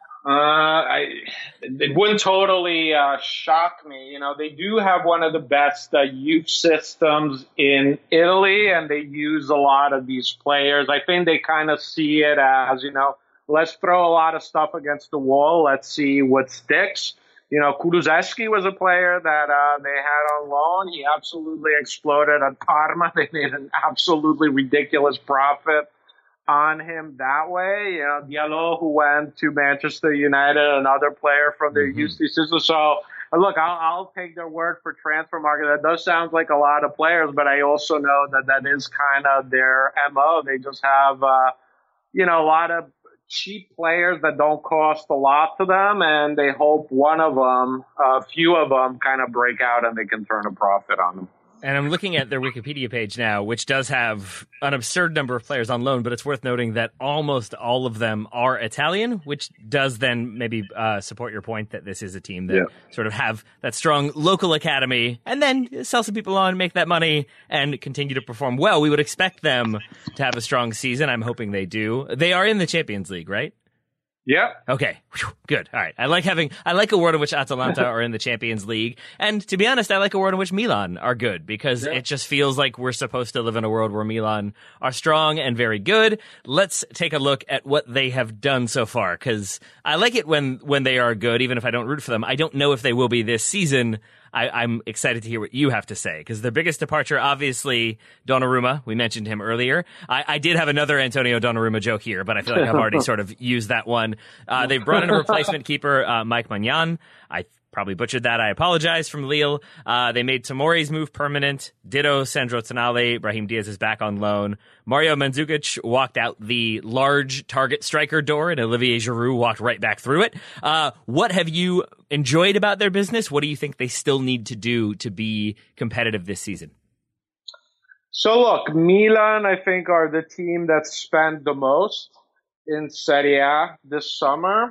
It wouldn't totally shock me. They do have one of the best youth systems in Italy, and they use a lot of these players. I think they kind of see it as, let's throw a lot of stuff against the wall. Let's see what sticks. Kulusevski was a player that they had on loan. He absolutely exploded at Parma. They made an absolutely ridiculous profit on him that way. Diallo, who went to Manchester United, another player from their youth system. So, look, I'll take their word for Transfermarkt. That does sound like a lot of players, but I also know that is kind of their MO. They just have, a lot of cheap players that don't cost a lot to them, and they hope a few of them kind of break out and they can turn a profit on them. And I'm looking at their Wikipedia page now, which does have an absurd number of players on loan, but it's worth noting that almost all of them are Italian, which does then maybe support your point that this is a team that sort of have that strong local academy and then sell some people on, make that money, and continue to perform well. We would expect them to have a strong season. I'm hoping they do. They are in the Champions League, right? Yeah. Okay. Whew. Good. All right. I like a world in which Atalanta are in the Champions League. And to be honest, I like a world in which Milan are good because it just feels like we're supposed to live in a world where Milan are strong and very good. Let's take a look at what they have done so far because I like it when they are good, even if I don't root for them. I don't know if they will be this season. I'm excited to hear what you have to say because the biggest departure, obviously, Donnarumma. We mentioned him earlier. I did have another Antonio Donnarumma joke here, but I feel like I've already sort of used that one. They've brought in a replacement keeper, Mike Maignan. I probably butchered that. I apologize, from Lille. They made Tomori's move permanent. Ditto Sandro Tonali. Brahim Diaz is back on loan. Mario Mandzukic walked out the large target striker door, and Olivier Giroud walked right back through it. What have you enjoyed about their business? What do you think they still need to do to be competitive this season? So look, Milan, I think, are the team that spent the most in Serie A this summer.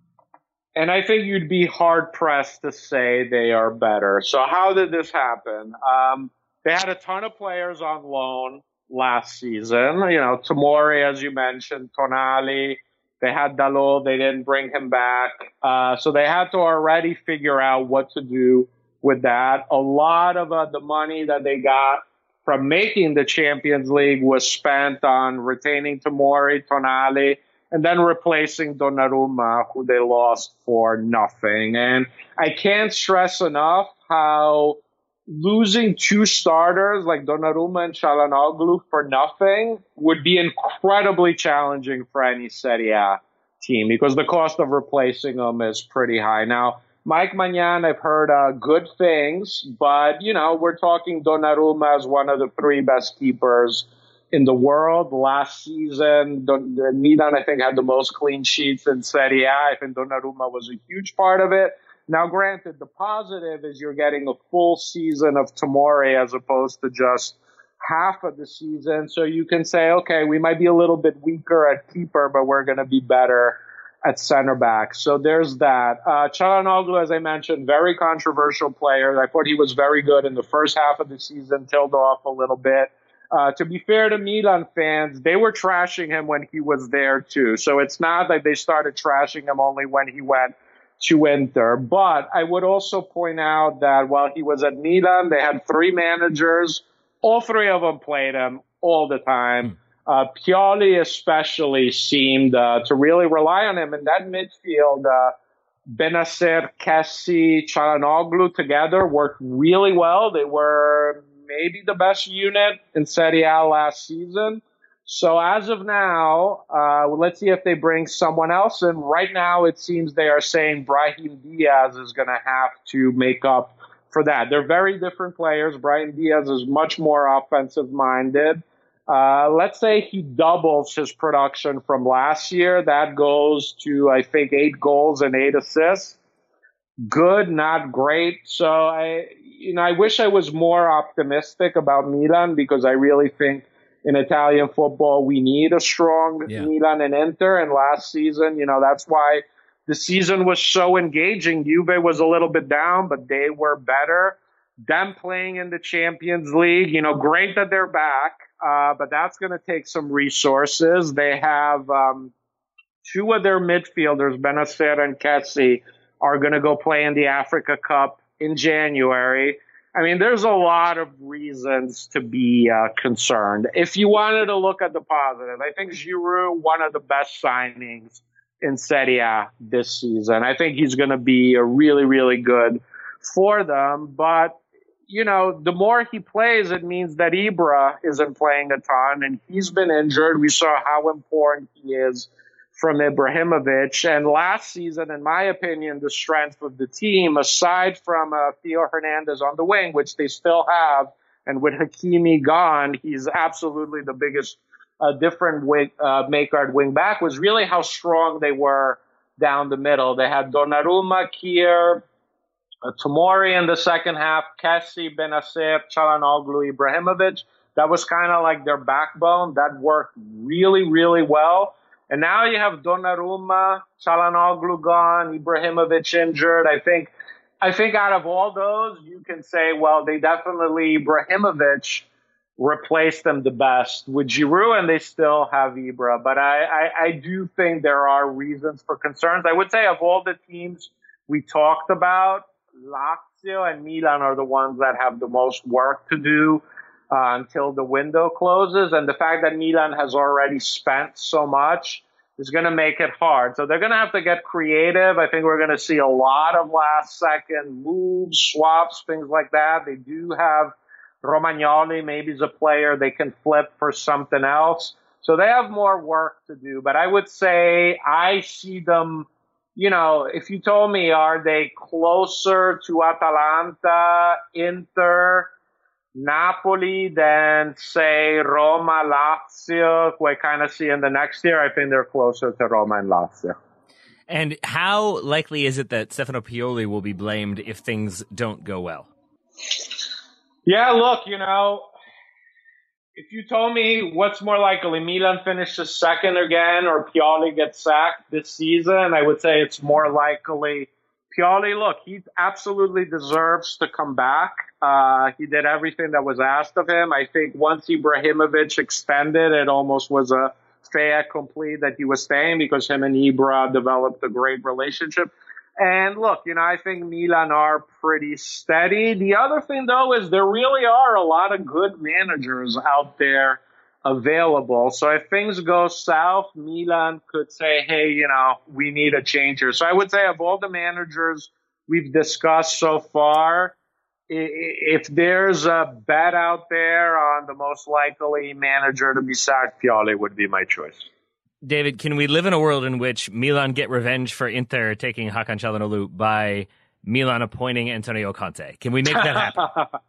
And I think you'd be hard-pressed to say they are better. So how did this happen? They had a ton of players on loan last season. You know, Tomori, as you mentioned, Tonali. They had Dalot. They didn't bring him back. So they had to already figure out what to do with that. A lot of the money that they got from making the Champions League was spent on retaining Tomori, Tonali, and then replacing Donnarumma, who they lost for nothing. And I can't stress enough how losing two starters like Donnarumma and Çalhanoğlu for nothing would be incredibly challenging for any Serie A team because the cost of replacing them is pretty high. Now, Mike Maignan, I've heard good things, but, you know, we're talking Donnarumma as one of the three best keepers in the world. Last season, Milan, I think, had the most clean sheets in Serie A. I think Donnarumma was a huge part of it. Now, granted, the positive is you're getting a full season of Tomori as opposed to just half of the season. So you can say, okay, we might be a little bit weaker at keeper, but we're going to be better at center back. So there's that. Çalhanoğlu, as I mentioned, very controversial player. I thought he was very good in the first half of the season, tailed off a little bit. To be fair to Milan fans, they were trashing him when he was there too. So it's not like they started trashing him only when he went to Inter. But I would also point out that while he was at Milan, they had three managers. All three of them played him all the time. Pioli especially seemed to really rely on him. In that midfield, Bennacer, Kessie, Çalhanoğlu together worked really well. They were maybe the best unit in Serie A last season. So as of now, let's see if they bring someone else in. Right now, it seems they are saying Brahim Diaz is going to have to make up for that. They're very different players. Brahim Diaz is much more offensive-minded. Let's say he doubles his production from last year. That goes to, I think, 8 goals and 8 assists. Good, not great. So I wish I was more optimistic about Milan because I really think in Italian football we need a strong Milan and Inter. And last season, that's why the season was so engaging. Juve was a little bit down, but they were better. Them playing in the Champions League, great that they're back, but that's going to take some resources. They have 2 of their midfielders, Bennacer and Kessie, are going to go play in the Africa Cup in January. I mean, there's a lot of reasons to be concerned. If you wanted to look at the positive, I think Giroud, one of the best signings in Serie A this season. I think he's going to be a really, really good for them. But, the more he plays, it means that Ibra isn't playing a ton, and he's been injured. We saw how important he is from Ibrahimovic. And last season, in my opinion, the strength of the team, aside from Theo Hernandez on the wing, which they still have, and with Hakimi gone, he's absolutely the biggest different maker at wing back, was really how strong they were down the middle. They had Donnarumma, Kier, Tomori in the second half, Kessie, Bennacer, Çalhanoğlu, Ibrahimovic. That was kind of like their backbone. That worked really, really well. And now you have Donnarumma, Çalhanoğlu gone, Ibrahimovic injured. I think out of all those, you can say, well, they definitely, Ibrahimovic replace them the best with Giroud, and they still have Ibra. But I do think there are reasons for concerns. I would say of all the teams we talked about, Lazio and Milan are the ones that have the most work to do until the window closes. And the fact that Milan has already spent so much is going to make it hard. So they're going to have to get creative. I think we're going to see a lot of last-second moves, swaps, things like that. They do have Romagnoli, maybe is a player they can flip for something else. So they have more work to do. But I would say I see them, if you told me, are they closer to Atalanta, Inter, Napoli than, say, Roma, Lazio, who I kind of see in the next year? I think they're closer to Roma and Lazio. And how likely is it that Stefano Pioli will be blamed if things don't go well? Yeah, look, if you told me what's more likely, Milan finishes second again or Pioli gets sacked this season, I would say it's more likely Pioli. Look, he absolutely deserves to come back. He did everything that was asked of him. I think once Ibrahimovic extended, it almost was a fait accompli that he was staying because him and Ibra developed a great relationship. And look, I think Milan are pretty steady. The other thing, though, is there really are a lot of good managers out there available. So if things go south, Milan could say, hey, we need a change here. So I would say of all the managers we've discussed so far, if there's a bet out there on the most likely manager to be sacked, Pioli would be my choice. David, can we live in a world in which Milan get revenge for Inter taking Hakan Çalhanoğlu by Milan appointing Antonio Conte? Can we make that happen?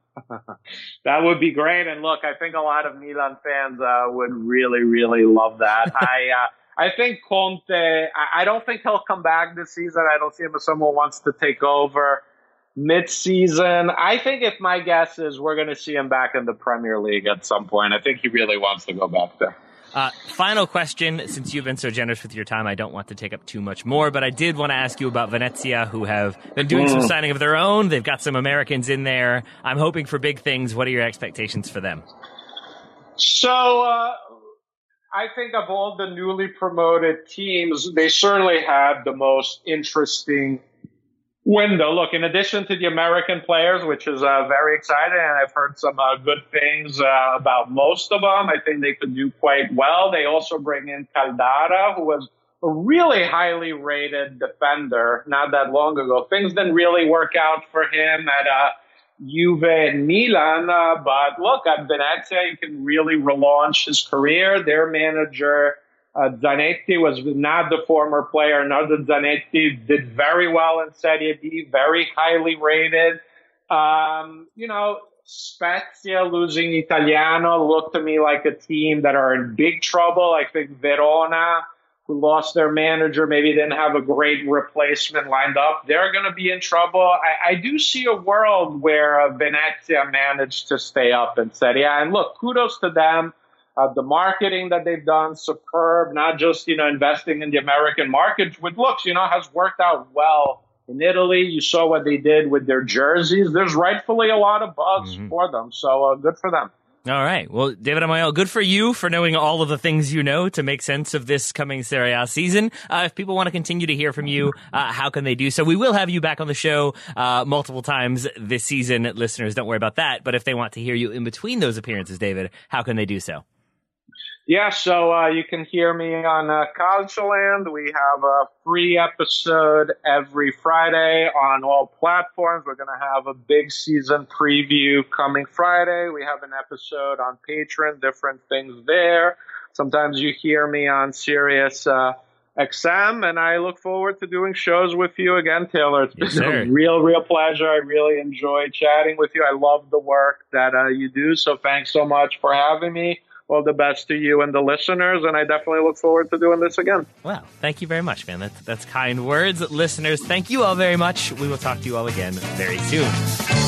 That would be great. And look, I think a lot of Milan fans would really, really love that. I think Conte, I don't think he'll come back this season. I don't see him as someone who wants to take over mid-season. I think if my guess is we're going to see him back in the Premier League at some point. I think he really wants to go back there. Final question, since you've been so generous with your time, I don't want to take up too much more, but I did want to ask you about Venezia, who have been doing some signing of their own. They've got some Americans in there. I'm hoping for big things. What are your expectations for them? So, I think of all the newly promoted teams, they certainly had the most interesting window. Look, in addition to the American players, which is very exciting, and I've heard some good things about most of them, I think they could do quite well. They also bring in Caldara, who was a really highly rated defender not that long ago. Things didn't really work out for him at Juve and Milan, but look, at Venezia, he can really relaunch his career. Their manager, Zanetti, was not the former player. Another Zanetti did very well in Serie B, very highly rated. Spezia losing Italiano looked to me like a team that are in big trouble. I think Verona, who lost their manager, maybe didn't have a great replacement lined up. They're going to be in trouble. I do see a world where Venezia managed to stay up in Serie A. And look, kudos to them. The marketing that they've done, superb, not just, investing in the American market, which looks, has worked out well in Italy. You saw what they did with their jerseys. There's rightfully a lot of buzz for them. So good for them. All right. Well, David Amael, good for you for knowing all of the things you know to make sense of this coming Serie A season. If people want to continue to hear from you, how can they do so? We will have you back on the show multiple times this season. Listeners, don't worry about that. But if they want to hear you in between those appearances, David, how can they do so? Yeah, so you can hear me on Calcioland. We have a free episode every Friday on all platforms. We're going to have a big season preview coming Friday. We have an episode on Patreon, different things there. Sometimes you hear me on Sirius XM, and I look forward to doing shows with you again, Taylor. It's been a real pleasure. I really enjoy chatting with you. I love the work that you do, so thanks so much for having me. All the best to you and the listeners, and I definitely look forward to doing this again. Wow, thank you very much, man. That's kind words. Listeners, thank you all very much. We will talk to you all again very soon.